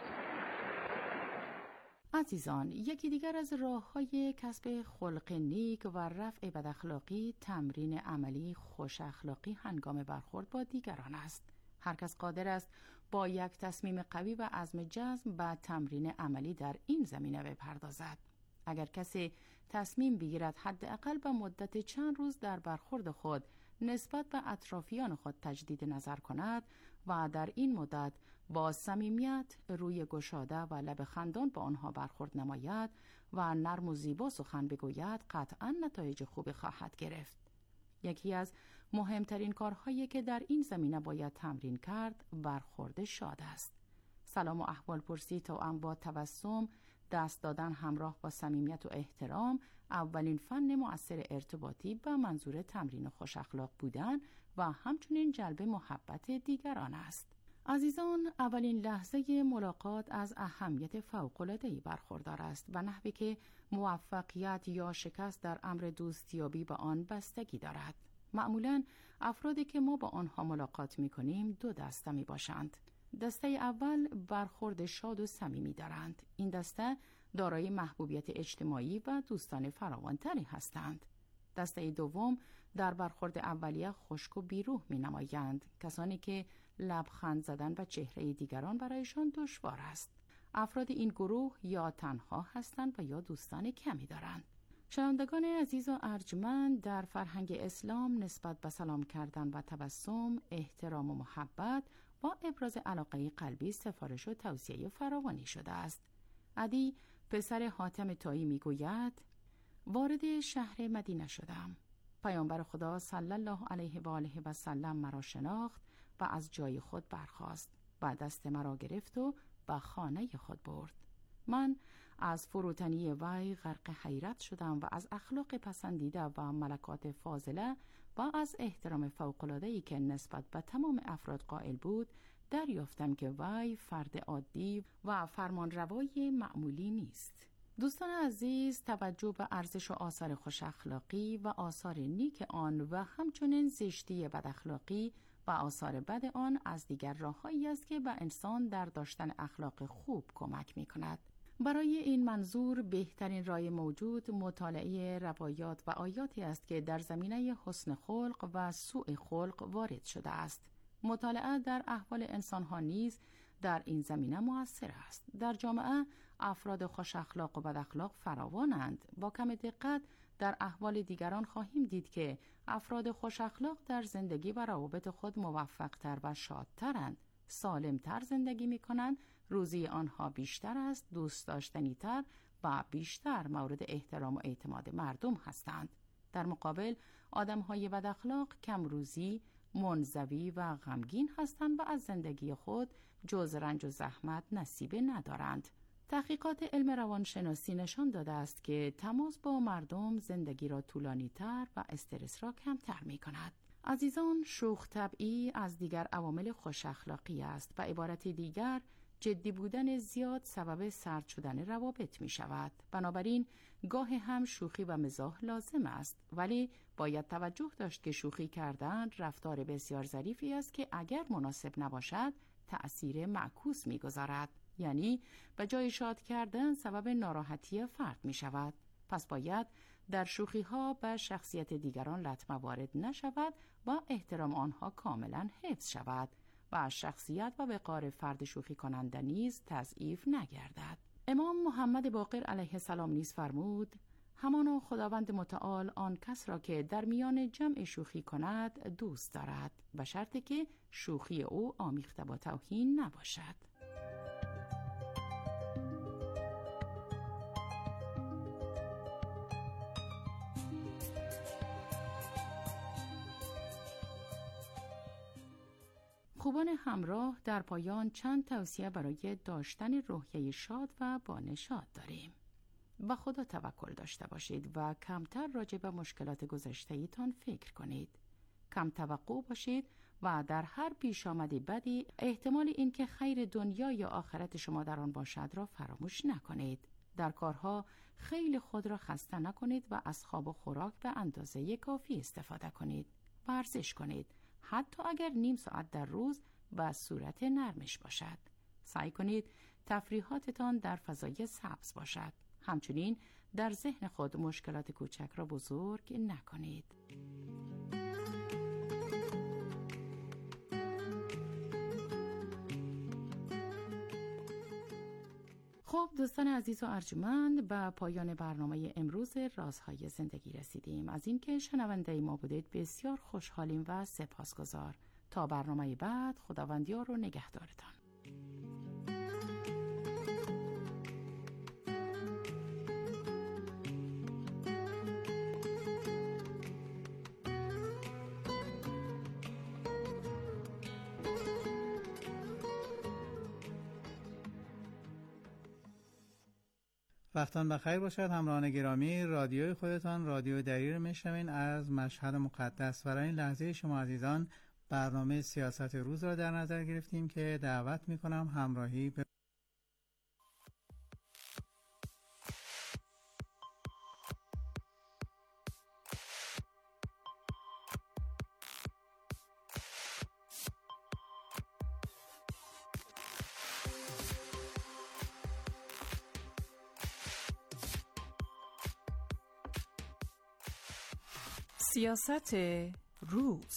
عزیزان، یکی دیگر از راه‌های کسب خلق نیک و رفع بداخلاقی تمرین عملی خوش اخلاقی هنگام برخورد با دیگران است. هر کس قادر است با یک تصمیم قوی و عزم جزم به تمرین عملی در این زمینه بپردازد. اگر کسی تصمیم بگیرد حداقل به مدت چند روز در برخورد خود نسبت به اطرافیان خود تجدید نظر کند و در این مدت با صمیمیت، روی گشاده و لب خندان با آنها برخورد نماید و نرم و زیبا سخن بگوید، قطعاً نتایج خوبی خواهد گرفت. یکی از مهمترین کارهایی که در این زمینه باید تمرین کرد برخورد شاد است. سلام و احوال پرسی توأم با تبسم، دست دادن همراه با صمیمیت و احترام اولین فن مؤثر ارتباطی به منظور تمرین خوش اخلاق بودن و همچنین جلب محبت دیگران است. عزیزان، اولین لحظه ملاقات از اهمیت فوق‌العاده‌ای برخوردار است و نحوی که موفقیت یا شکست در امر دوستیابی به آن بستگی دارد. معمولاً افرادی که ما با آنها ملاقات می‌کنیم دو دسته می‌باشند. دسته اول برخورد شاد و صمیمی دارند. این دسته دارای محبوبیت اجتماعی و دوستان فراوانتری هستند. دسته دوم در برخورد اولیه خشک و بیروح می‌نمایند، کسانی که لبخند زدن و چهره دیگران برایشان دشوار است. افراد این گروه یا تنها هستند و یا دوستان کمی دارند. شنوندگان عزیز و ارجمند، در فرهنگ اسلام نسبت به سلام کردن و تبسم، احترام و محبت و ابراز علاقه قلبی سفارش و توصیه فراوانی شده است. عدی پسر حاتم طایی میگوید: وارد شهر مدینه شدم. پیامبر خدا صلی الله علیه و آله و سلم مرا شناخت و از جای خود برخاست و دست مرا گرفت و به خانه خود برد. من از فروتنی وی غرق حیرت شدم و از اخلاق پسندیده و ملکات فاضله و از احترام فوق‌العاده‌ای که نسبت به تمام افراد قائل بود دریافتم که وی فرد عادی و فرمانروای معمولی نیست. دوستان عزیز، توجه به ارزش و آثار خوش اخلاقی و آثار نیک آن و همچنین زشتی بد اخلاقی و آثار بد آن از دیگر راه‌هایی است که به انسان در داشتن اخلاق خوب کمک می‌کند. برای این منظور بهترین رای موجود مطالعه روایات و آیاتی است که در زمینه حسن خلق و سوء خلق وارد شده است. مطالعه در احوال انسانها نیز در این زمینه مؤثر است. در جامعه افراد خوش اخلاق و بد اخلاق فراوانند. با کم دقت در احوال دیگران خواهیم دید که افراد خوش اخلاق در زندگی و روابط خود موفق‌تر و شادترند، سالمتر زندگی می‌کنند، روزی آنها بیشتر است، دوست داشتنی‌تر و بیشتر مورد احترام و اعتماد مردم هستند. در مقابل آدم‌های بد اخلاق کم روزی، منزوی و غمگین هستند و از زندگی خود جز رنج و زحمت نصیبی ندارند. تحقیقات علم روانشناسی نشان داده است که تماس با مردم زندگی را طولانی‌تر و استرس را کمتر می‌کند. عزیزان، شوخ طبعی از دیگر عوامل خوش اخلاقی است و عبارت دیگر جدی بودن زیاد سبب سرد شدن روابط می شود. بنابراین گاه هم شوخی و مزاح لازم است، ولی باید توجه داشت که شوخی کردن رفتار بسیار ظریفی است که اگر مناسب نباشد تأثیر معکوس می گذارد. یعنی به جای شاد کردن سبب ناراحتی فرد می شود. پس باید در شوخی ها به شخصیت دیگران لطمه وارد نشود و احترام آنها کاملا حفظ شود و شخصیت و وقار فرد شوخی کننده نیز تضعیف نگردد. امام محمد باقر علیه السلام نیز فرمود: همانا خداوند متعال آن کس را که در میان جمع شوخی کند دوست دارد، به شرطی که شوخی او آمیخته با توهین نباشد. خوبان همراه، در پایان چند توصیه برای داشتن روحیه شاد و بانشاد داریم. به خدا توکل داشته باشید و کمتر راجع به مشکلات گذشته‌ایتان فکر کنید. کم توقع باشید و در هر پیش آمدی بدی احتمال اینکه خیر دنیا یا آخرت شما در آن باشد را فراموش نکنید. در کارها خیلی خود را خسته نکنید و از خواب و خوراک به اندازه کافی استفاده کنید. ورزش کنید، حتی اگر نیم ساعت در روز و صورت نرمش باشد. سعی کنید تفریحاتتان در فضای سبز باشد. همچنین در ذهن خود مشکلات کوچک را بزرگ نکنید. خب دوستان عزیز و ارجمند، به پایان برنامه امروز رازهای زندگی رسیدیم. از اینکه شنونده ما بودید بسیار خوشحالیم و سپاسگزار. تا برنامه بعد، خداوندیار و نگهدارتان. وقتان بخیر باشد. همراهان گرامی، رادیوی خودتان رادیو دری رو میشنوین از مشهد مقدس. برای این لحظه شما عزیزان برنامه سیاست روز را در نظر گرفتیم که دعوت میکنم همراهی به سیاست روز.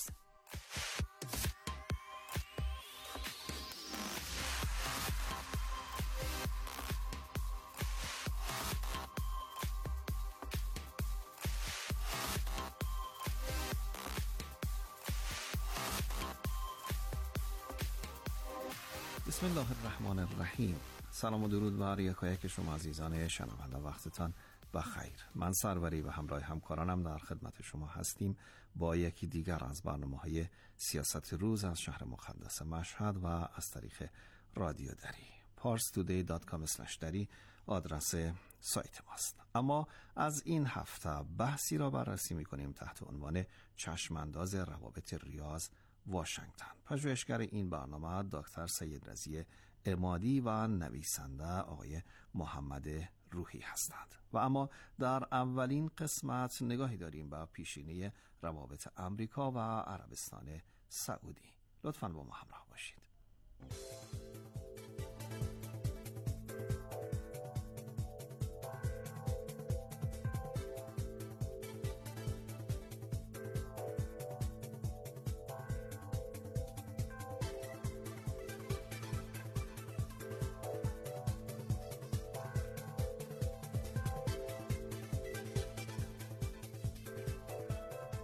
بسم الله الرحمن الرحیم. سلام و درود بر یکایک شما عزیزان شنونده. وقتتان بخیر. من سروری و همراه همکارانم در خدمت شما هستیم با یکی دیگر از برنامه‌های سیاست روز از شهر مقدس مشهد و از طریق رادیو دری. پارس تودی دات کام اسلش دری آدرس سایت ماست. اما از این هفته بحثی را بررسی می‌کنیم تحت عنوان چشمانداز روابط ریاض واشنگتن. پژوهشگر این برنامه دکتر سید رضی عمادی و نویسنده آقای محمد روحی هستند. و اما در اولین قسمت نگاهی داریم به پیشینه روابط امریکا و عربستان سعودی. لطفاً با ما همراه باشید.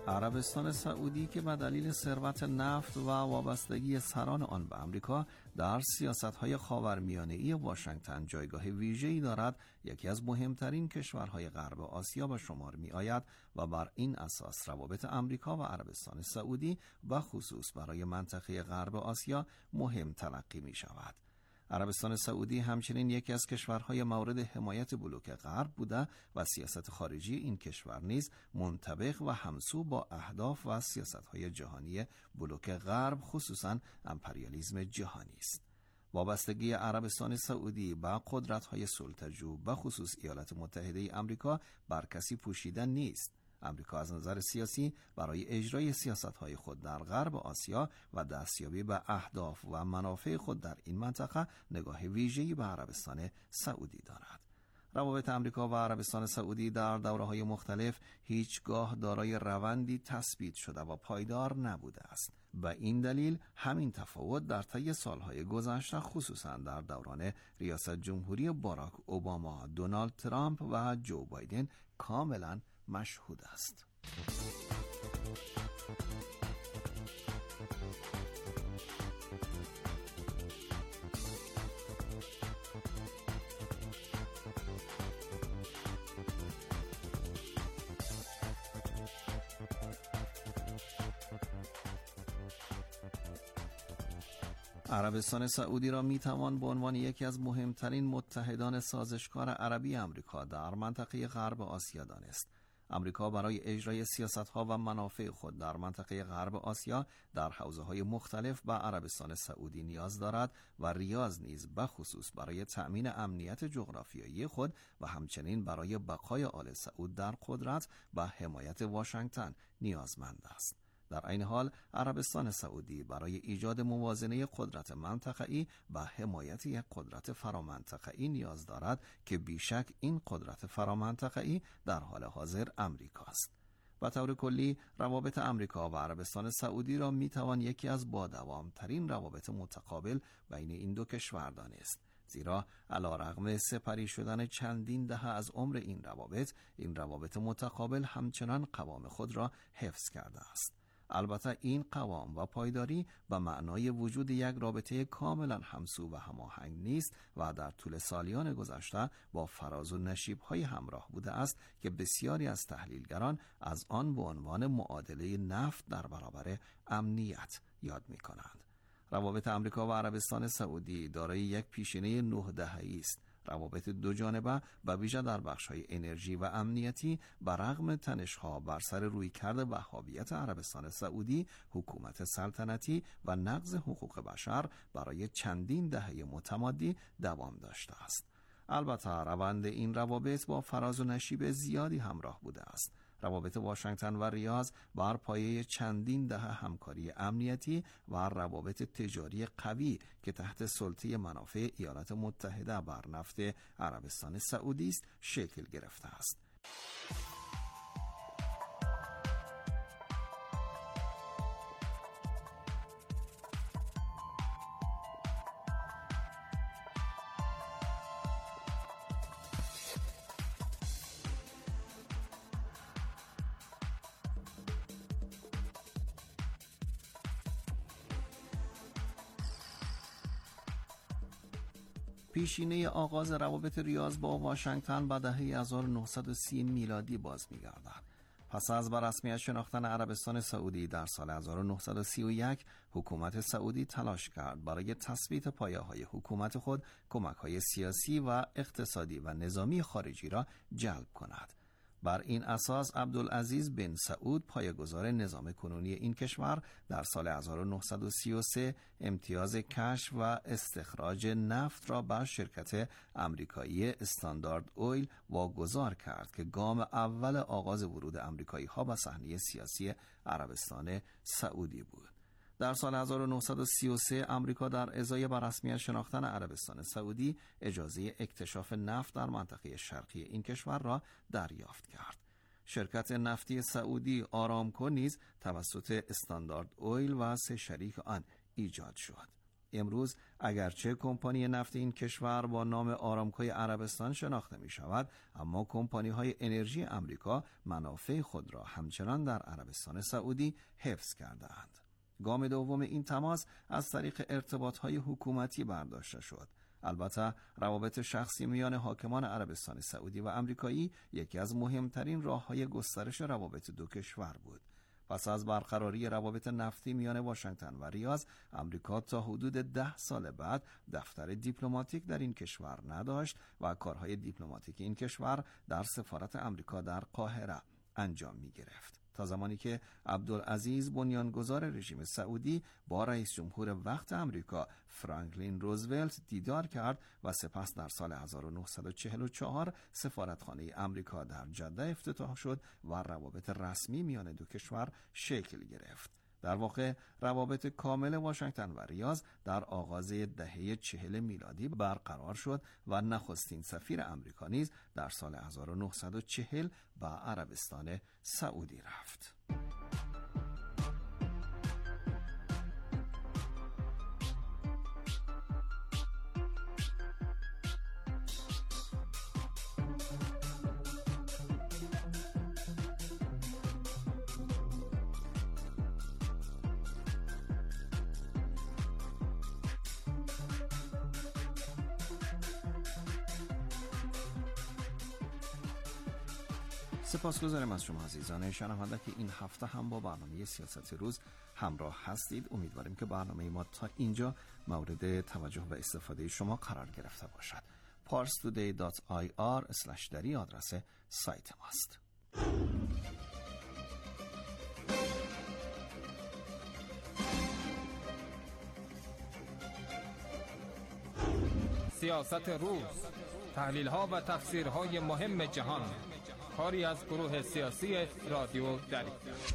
عربستان سعودی که به دلیل ثروت نفت و وابستگی سران آن به آمریکا در سیاست‌های خاورمیانه‌ای واشنگتن جایگاه ویژه‌ای دارد، یکی از مهمترین کشورهای غرب آسیا به شمار می‌آید و بر این اساس روابط آمریکا و عربستان سعودی و خصوص برای منطقه غرب آسیا مهم تلقی می‌شود. عربستان سعودی همچنین یکی از کشورهای مورد حمایت بلوک غرب بوده و سیاست خارجی این کشور نیز منطبق و همسو با اهداف و سیاست‌های جهانی بلوک غرب، خصوصاً امپریالیسم جهانی است. وابستگی عربستان سعودی به قدرت‌های سلطه‌جو به خصوص ایالات متحده آمریکا بر کسی پوشیده نیست. آمریکا از نظر سیاسی برای اجرای سیاست‌های خود در غرب آسیا و دستیابی به اهداف و منافع خود در این منطقه نگاه ویژه‌ای به عربستان سعودی دارد. روابط آمریکا و عربستان سعودی در دوره‌های مختلف هیچگاه دارای روندی تثبیت شده و پایدار نبوده است. به این دلیل همین تفاوت در طی سالهای گذشته خصوصا در دوران ریاست جمهوری باراک اوباما، دونالد ترامپ و جو بایدن کاملا مشهود است. عربستان سعودی را می توان به عنوان یکی از مهمترین متحدان سازشکار عربی آمریکا در منطقه غرب آسیا دانست. آمریکا برای اجرای سیاست‌ها و منافع خود در منطقه غرب آسیا در حوزه‌های مختلف به عربستان سعودی نیاز دارد و ریاض نیز به خصوص برای تأمین امنیت جغرافیایی خود و همچنین برای بقای آل سعود در قدرت و حمایت واشنگتن نیازمند است. در این حال عربستان سعودی برای ایجاد موازنه قدرت منطقه‌ای و حمایت یک قدرت فرامنطقه‌ای نیاز دارد که بیشک این قدرت فرامنطقه‌ای در حال حاضر آمریکا است. به طور کلی روابط آمریکا و عربستان سعودی را میتوان یکی از با دوام‌ترین روابط متقابل بین این دو کشور دانست. زیرا علیرغم سپری شدن چندین دهه از عمر این روابط، این روابط متقابل همچنان قوام خود را حفظ کرده است. البته این قوام و پایداری به معنای وجود یک رابطه کاملا همسو و هماهنگ نیست و در طول سالیان گذشته با فراز و نشیب‌های همراه بوده است که بسیاری از تحلیلگران از آن به عنوان معادله نفت در برابر امنیت یاد می‌کنند. روابط آمریکا و عربستان سعودی دارای یک پیشینه نه دهه‌ای است. روابط دو جانبه به ویژه در بخش‌های انرژی و امنیتی برغم تنش‌ها بر سر رویکرد وهابیت عربستان سعودی، حکومت سلطنتی و نقض حقوق بشر برای چندین دهه متمادی دوام داشته است. البته روند این روابط با فراز و نشیب زیادی همراه بوده است. روابط واشنگتن و ریاض بر پایه چندین دهه همکاری امنیتی و روابط تجاری قوی که تحت سلطه منافع ایالات متحده بر نفت عربستان سعودی است شکل گرفته است. پیشینه آغاز روابط ریاض با واشنگتن به دهه هزار و نهصد و سی میلادی باز می‌گردد. پس از به رسمیت شناختن عربستان سعودی در سال هزار و نهصد و سی و یک، حکومت سعودی تلاش کرد برای تثبیت پایه‌های حکومت خود کمک‌های سیاسی و اقتصادی و نظامی خارجی را جلب کند. بر این اساس عبدالعزیز بن سعود پایه‌گذار نظام کنونی این کشور در سال هزار و نهصد و سی و سه امتیاز کشف و استخراج نفت را به شرکت آمریکایی استاندارد اویل واگذار کرد که گام اول آغاز ورود آمریکایی‌ها به صحنه سیاسی عربستان سعودی بود. در سال هزار و نهصد و سی و سه آمریکا در ازای به رسمیت شناختن عربستان سعودی اجازه اکتشاف نفت در منطقه شرقی این کشور را دریافت کرد. شرکت نفتی سعودی آرامکو نیز توسط استاندارد اویل و سه شریک آن ایجاد شد. امروز اگرچه کمپانی نفت این کشور با نام آرامکوی عربستان شناخته می شود، اما کمپانی های انرژی امریکا منافع خود را همچنان در عربستان سعودی حفظ کرده اند. گام دوم این تماس از طریق ارتباط‌های حکومتی برداشته شد. البته روابط شخصی میان حاکمان عربستان سعودی و امریکایی یکی از مهمترین راه‌های گسترش روابط دو کشور بود. پس از برقراری روابط نفتی میان واشنگتن و ریاض، امریکا تا حدود ده سال بعد دفتر دیپلماتیک در این کشور نداشت و کارهای دیپلماتیک این کشور در سفارت امریکا در قاهره انجام می گرفت. تا زمانی که عبدالعزیز بنیانگذار رژیم سعودی با رئیس جمهور وقت امریکا فرانکلین روزولت دیدار کرد و سپس در سال هزار و نهصد و چهل و چهار سفارتخانه امریکا در جده افتتاح شد و روابط رسمی میان دو کشور شکل گرفت. در واقع روابط کامل واشنگتن و ریاض در آغاز دهه چهل میلادی برقرار شد و نخستین سفیر امریکا نیز در سال هزار و نهصد و چهل به عربستان سعودی رفت. سپاسگزارم از شما عزیزان شنونده که این هفته هم با برنامه سیاست روز همراه هستید. امیدواریم که برنامه ما تا اینجا مورد توجه و استفاده شما قرار گرفته باشد. پارس تودی دات آی آر اسلش دری آدرس سایت ماست. سیاست روز، تحلیل ها و تفسیر های مهم جهان، کاری از گروه سیاسی رادیو دری.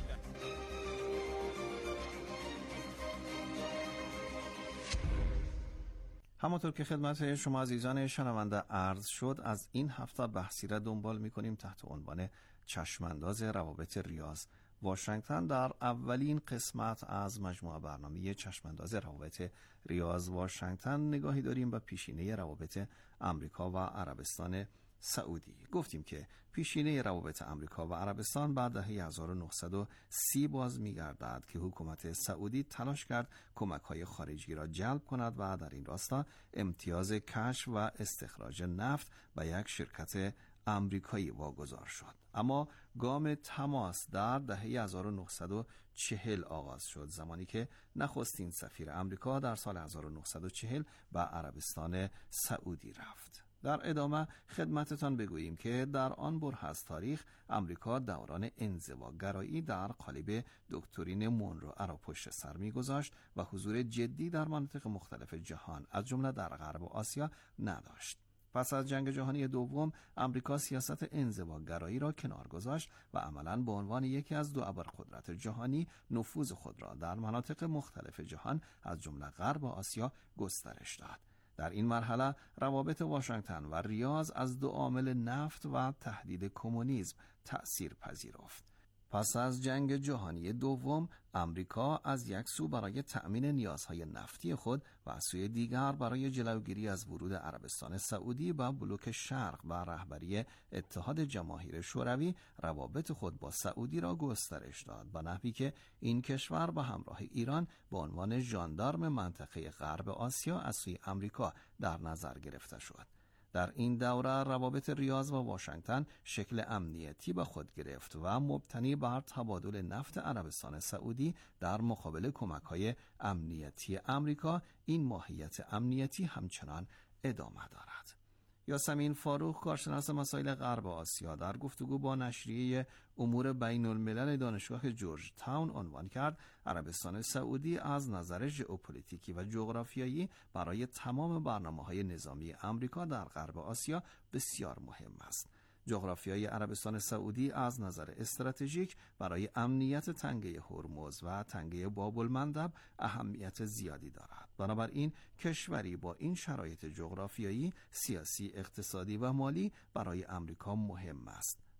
همانطور که خدمت شما عزیزان شنونده عرض شد، از این هفته بحثی را دنبال می‌کنیم تحت عنوان چشمانداز روابط ریاض واشنگتن. در اولین قسمت از مجموعه برنامه چشمانداز روابط ریاض واشنگتن نگاهی داریم به پیشینه روابط امریکا و عربستان سعودی. گفتیم که پیشینه روابط امریکا و عربستان بعد دهه هزار و نهصد و سی باز می‌گردد که حکومت سعودی تلاش کرد کمک‌های خارجی را جلب کند و در این راستا امتیاز کشف و استخراج نفت به یک شرکت امریکایی واگذار شد. اما گام تماس در دهه هزار و نهصد و چهل آغاز شد، زمانی که نخستین سفیر امریکا در سال هزار و نهصد و چهل به عربستان سعودی رفت. در ادامه خدمتتان بگوییم که در آن بره از تاریخ امریکا دوران انزواگرایی در قالب دکترین مونرو را پشت سر می‌گذاشت و حضور جدی در مناطق مختلف جهان از جمله در غرب آسیا نداشت. پس از جنگ جهانی دوم امریکا سیاست انزواگرایی را کنار گذاشت و عملاً به عنوان یکی از دو ابرقدرت جهانی نفوذ خود را در مناطق مختلف جهان از جمله غرب آسیا گسترش داد. در این مرحله روابط واشنگتن و ریاض از دو عامل نفت و تهدید کمونیسم تأثیر پذیرفت. پس از جنگ جهانی دوم امریکا از یک سو برای تأمین نیازهای نفتی خود و از سوی دیگر برای جلوگیری از ورود عربستان سعودی به بلوک شرق و رهبری اتحاد جماهیر شوروی روابط خود با سعودی را گسترش داد، به نحوی که این کشور به همراه ایران به عنوان ژاندارم منطقه غرب آسیا از سوی امریکا در نظر گرفته شد. در این دوره روابط ریاض و واشنگتن شکل امنیتی به خود گرفت و مبتنی بر تبادل نفت عربستان سعودی در مقابل کمک‌های امنیتی امریکا، این ماهیت امنیتی همچنان ادامه دارد. یاسمین فاروق، کارشناس مسائل غرب آسیا، در گفتگو با نشریه امور بین الملل دانشگاه جورج تاون عنوان کرد عربستان سعودی از نظر ژئوپلیتیکی و جغرافیایی برای تمام برنامه‌های نظامی امریکا در غرب آسیا بسیار مهم است. جغرافیای عربستان سعودی از نظر استراتژیک برای امنیت تنگه هرمز و تنگه باب المندب اهمیت زیادی دارد. بنابراین کشوری با این شرایط جغرافیایی، سیاسی، اقتصادی و مالی برای امریکا مهم است.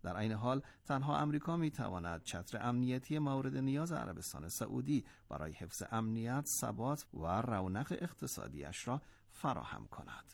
در عین حال تنها امریکا میتواند چتر امنیتی مورد نیاز عربستان سعودی برای حفظ امنیت، ثبات و رونق اقتصادیش را فراهم کند.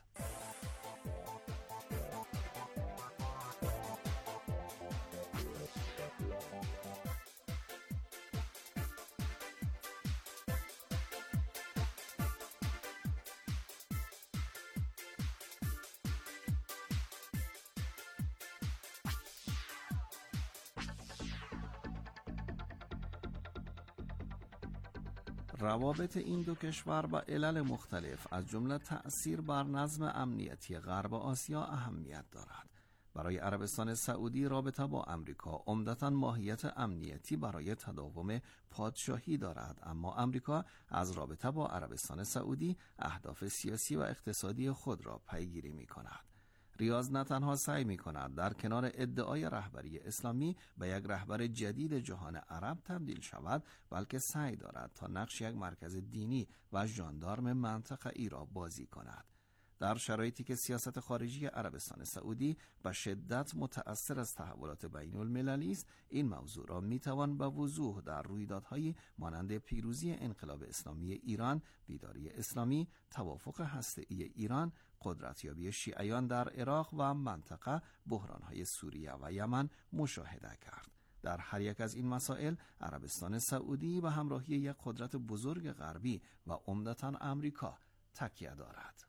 روابط این دو کشور با علل مختلف از جمله تأثیر بر نظم امنیتی غرب آسیا اهمیت دارد. برای عربستان سعودی رابطه با امریکا عمدتاً ماهیت امنیتی برای تداوم پادشاهی دارد، اما امریکا از رابطه با عربستان سعودی اهداف سیاسی و اقتصادی خود را پیگیری می کند. ریاض نه تنها سعی می کند در کنار ادعای رهبری اسلامی به یک رهبر جدید جهان عرب تبدیل شود، بلکه سعی دارد تا نقش یک مرکز دینی و ژاندارم منطقه ای را بازی کند. در شرایطی که سیاست خارجی عربستان سعودی به شدت متأثر از تحولات بین المللی است، این موضوع را می توان به وضوح در رویدادهایی مانند پیروزی انقلاب اسلامی ایران، بیداری اسلامی، توافق هسته‌ای ایران، قدرتیابی شیعیان در عراق و منطقه، بحران‌های سوریه و یمن مشاهده کرد. در هر یک از این مسائل عربستان سعودی به همراهی یک قدرت بزرگ غربی و عمدتاً امریکا تکیه دارد.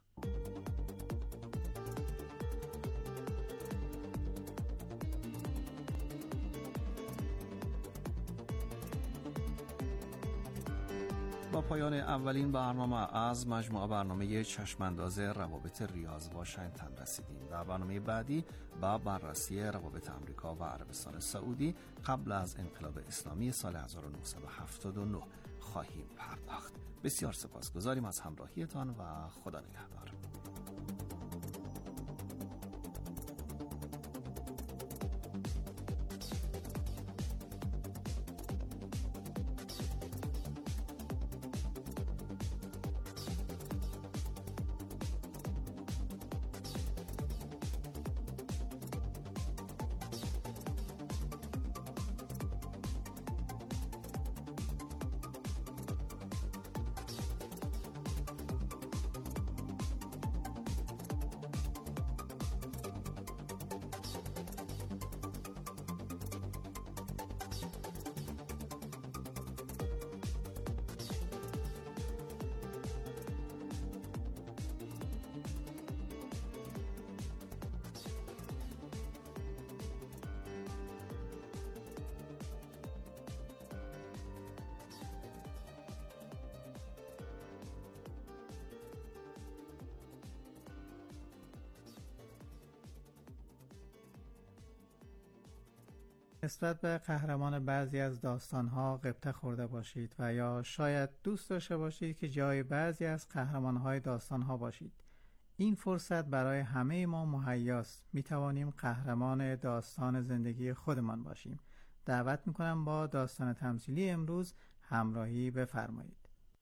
با پایان اولین برنامه از مجموعه برنامه چشمانداز روابط ریاض واشنگتن رسیدیم. در برنامه بعدی با بررسی روابط امریکا و عربستان سعودی قبل از انقلاب اسلامی سال هزار و نهصد و هفتاد و نه خواهیم پرداخت. بسیار سپاسگزاریم از همراهیتان و خدا نگهدار. نسبت به قهرمان بعضی از داستانها غبطه خورده باشید و یا شاید دوست داشته باشید که جای بعضی از قهرمانهای داستانها باشید. این فرصت برای همه ما مهیاست. می توانیم قهرمان داستان زندگی خودمان باشیم. دعوت می کنم با داستان تمثیلی امروز همراهی بفرمایید.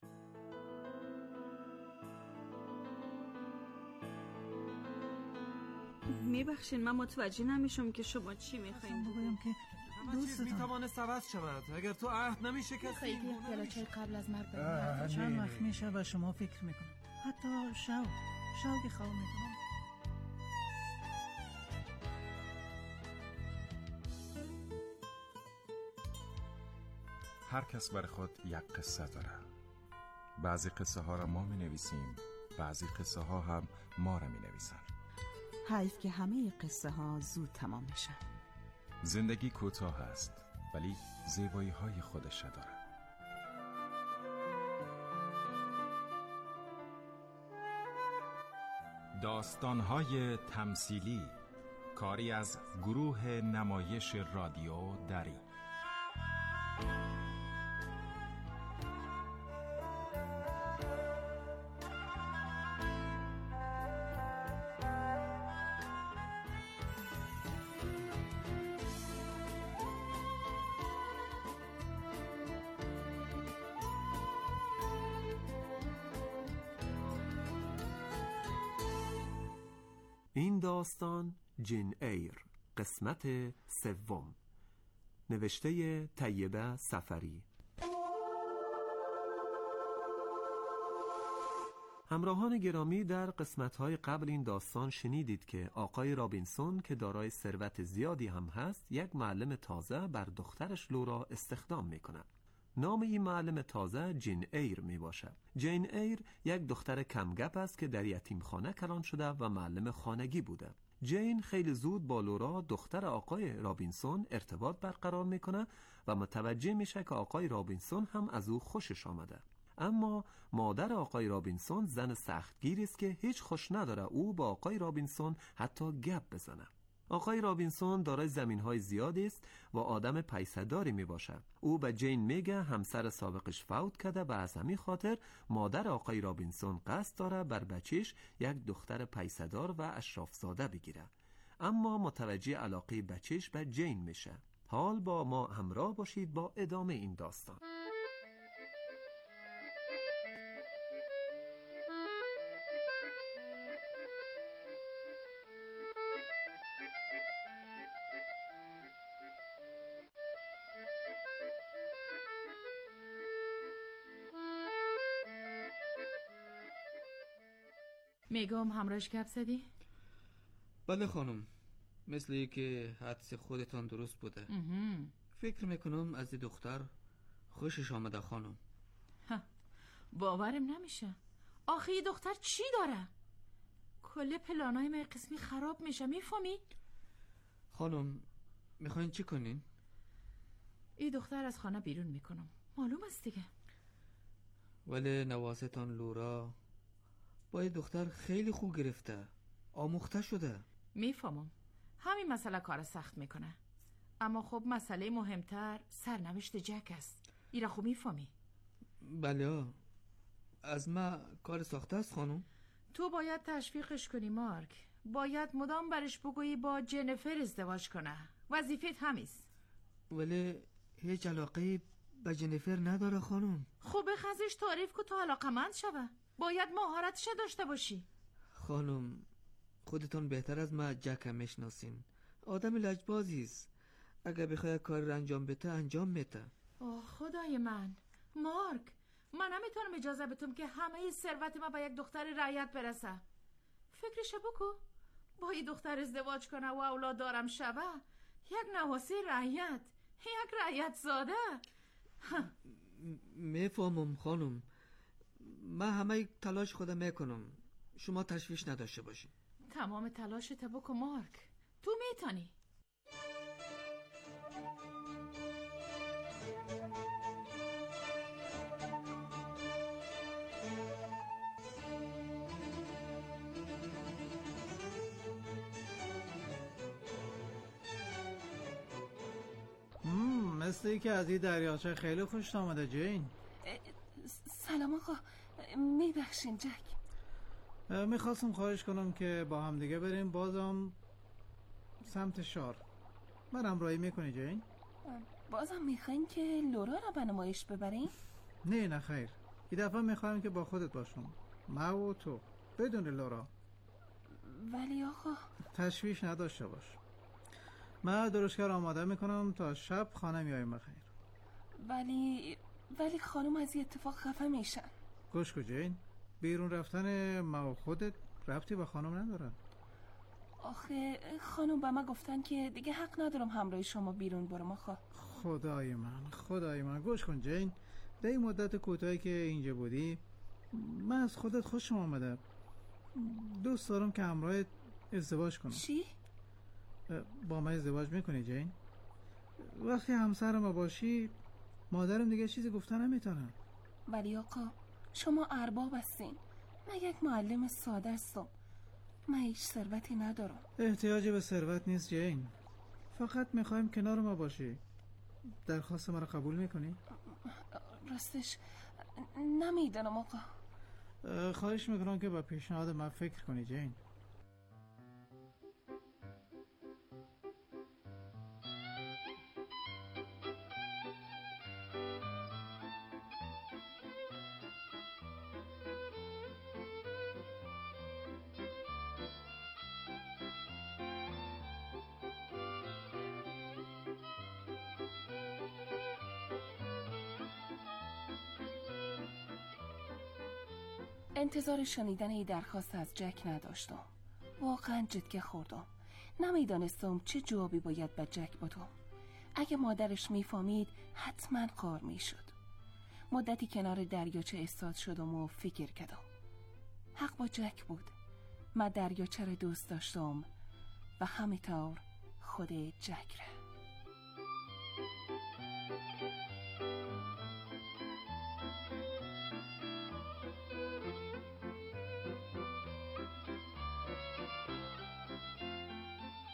میبخشین من متوجه نمیشم که شما چی میخواین بگویم که دوستتان میتوانست عوض شود اگر تو عهد نمیشکستی. خیلی احتیاجای قبل از مرگ بریم. چند وقت میشه و شما فکر میکنم حتی شو شو که خواب میکنم. هر کس بر خود یک قصه داره. بعضی قصه ها را ما می نویسیم، بعضی قصه ها هم ما را می نویسن. حیف که همه قصه ها زود تمام میشن. زندگی کوتاه است ولی زیبایی های خودش داره. داستان های تمثیلی، کاری از گروه نمایش رادیو دری. این داستان جین ایر قسمت سوم. نوشته طیبه سفری. همراهان گرامی، در قسمت‌های قبل این داستان شنیدید که آقای رابینسون که دارای ثروت زیادی هم هست، یک معلم تازه بر دخترش لورا استخدام می‌کند. نام این معلم تازه جین ایر می باشد. جین ایر یک دختر کمگپ است که در یتیمخانه کلان شده و معلم خانگی بوده. جین خیلی زود با لورا دختر آقای رابینسون ارتباط برقرار میکنه و متوجه میشه که آقای رابینسون هم از او خوشش آمده. اما مادر آقای رابینسون زن سختگیری است که هیچ خوش نداره او با آقای رابینسون حتی گپ بزنه. آقای رابینسون دارای زمین‌های زیادی است و آدم پیسه‌داری میباشد. او به جین میگه همسر سابقش فوت کرده و از همین خاطر مادر آقای رابینسون قصد داره بر بچیش یک دختر پیسه‌دار و اشرافزاده بگیره. اما متوجه علاقه بچیش به جین میشه. حال با ما همراه باشید با ادامه این داستان. میگم همراهش گپ زدی؟ بله خانم، مثل که حدس خودتان درست بوده. فکر میکنم از این دختر خوشش آمده خانم. ها، باورم نمیشه. آخه این دختر چی داره؟ کل پلانای من قسمی خراب میشه، میفهمی؟ خانم میخواین چی کنین؟ این دختر از خانه بیرون میکنم، معلوم است دیگه. ولی نواستان لورا با این دختر خیلی خوب گرفته، آموخته شده. میفهمم همین مسئله کار سخت میکنه، اما خب مسئله مهمتر سرنوشت جک است. ایره خوب میفهمی؟ بله، از ما کار ساخته است خانم. تو باید تشویقش کنی مارک، باید مدام برش بگویی با جنیفر ازدواج کنه، وظیفت همیست. ولی هیچ علاقه به جنیفر نداره خانم. خب بخزش تعریف که تو علاقمند شوه، باید مهارتش داشته باشی. خانم خودتون بهتر از ما جک هم میشناسین، آدم لجبازیست. اگه بخواه کار رو انجام بده انجام میده. اوه خدای من مارک، من نمیتونم اجازه بدم که همه ثروت ما به یک دختر رعیت برسه. فکرش بکو، با این دختر ازدواج کنه و اولاد دارم شوه، یک نواسی رعیت، یک رعیت زاده. میفهمم خانم، من همه تلاش خودم میکنم، شما تشویش نداشته باشین. تمام تلاشت بکن مارک، تو میتونی. مثل ای که از این دریاچه خیلی خوش آمده جین. سلام آقا، میبخشین جک. میخواستم خواهش کنم که با هم دیگه بریم بازم سمت شار. من همراهی میکنی جین؟ بازم میخواین که لورا را به نمایش ببرین؟ نه نه خیر، این دفعه میخوایم که با خودت باشم، ما و تو، بدون لورا. ولی آقا تشویش نداشته باش، من درشکر آماده میکنم تا شب خانه میایم بخیر. ولی ولی خانم از این اتفاق خفه میشن. گوش کن جین، بیرون رفتن ما و خودت ربطی به خانم نداره. آخه خانم به ما گفتن که دیگه حق ندارم همراه شما بیرون برم آخه. خدای من خدای من گوش کن جین، در این مدت کوتاهی که اینجا بودی من از خودت خوشم آمده، دوست دارم که همراهت ازدواج کنم. چی؟ با من ازدواج میکنی جین؟ وقتی همسر ما باشی مادرم دیگه چیزی گفتن نمیتونه. ولی آقا شما ارباب هستین، من یک معلم ساده هستم، من هیچ ثروتی ندارم. احتیاجی به ثروت نیست جین، فقط میخوایم کنار ما باشی. درخواست ما رو قبول میکنی؟ راستش نمیدونم آقا. خواهش میکنم که با پیشنهاد من فکر کنی جین. انتظار شنیدن ای درخواست از جک نداشتم. واقعا جدگه خوردم. نمیدانستم چه جوابی باید به جک بدم. اگه مادرش میفهمید حتما قار میشد. مدتی کنار دریاچه ایستاد شدم و فکر کردم. حق با جک بود. من دریاچه را دوست داشتم و همینطور خود جک را.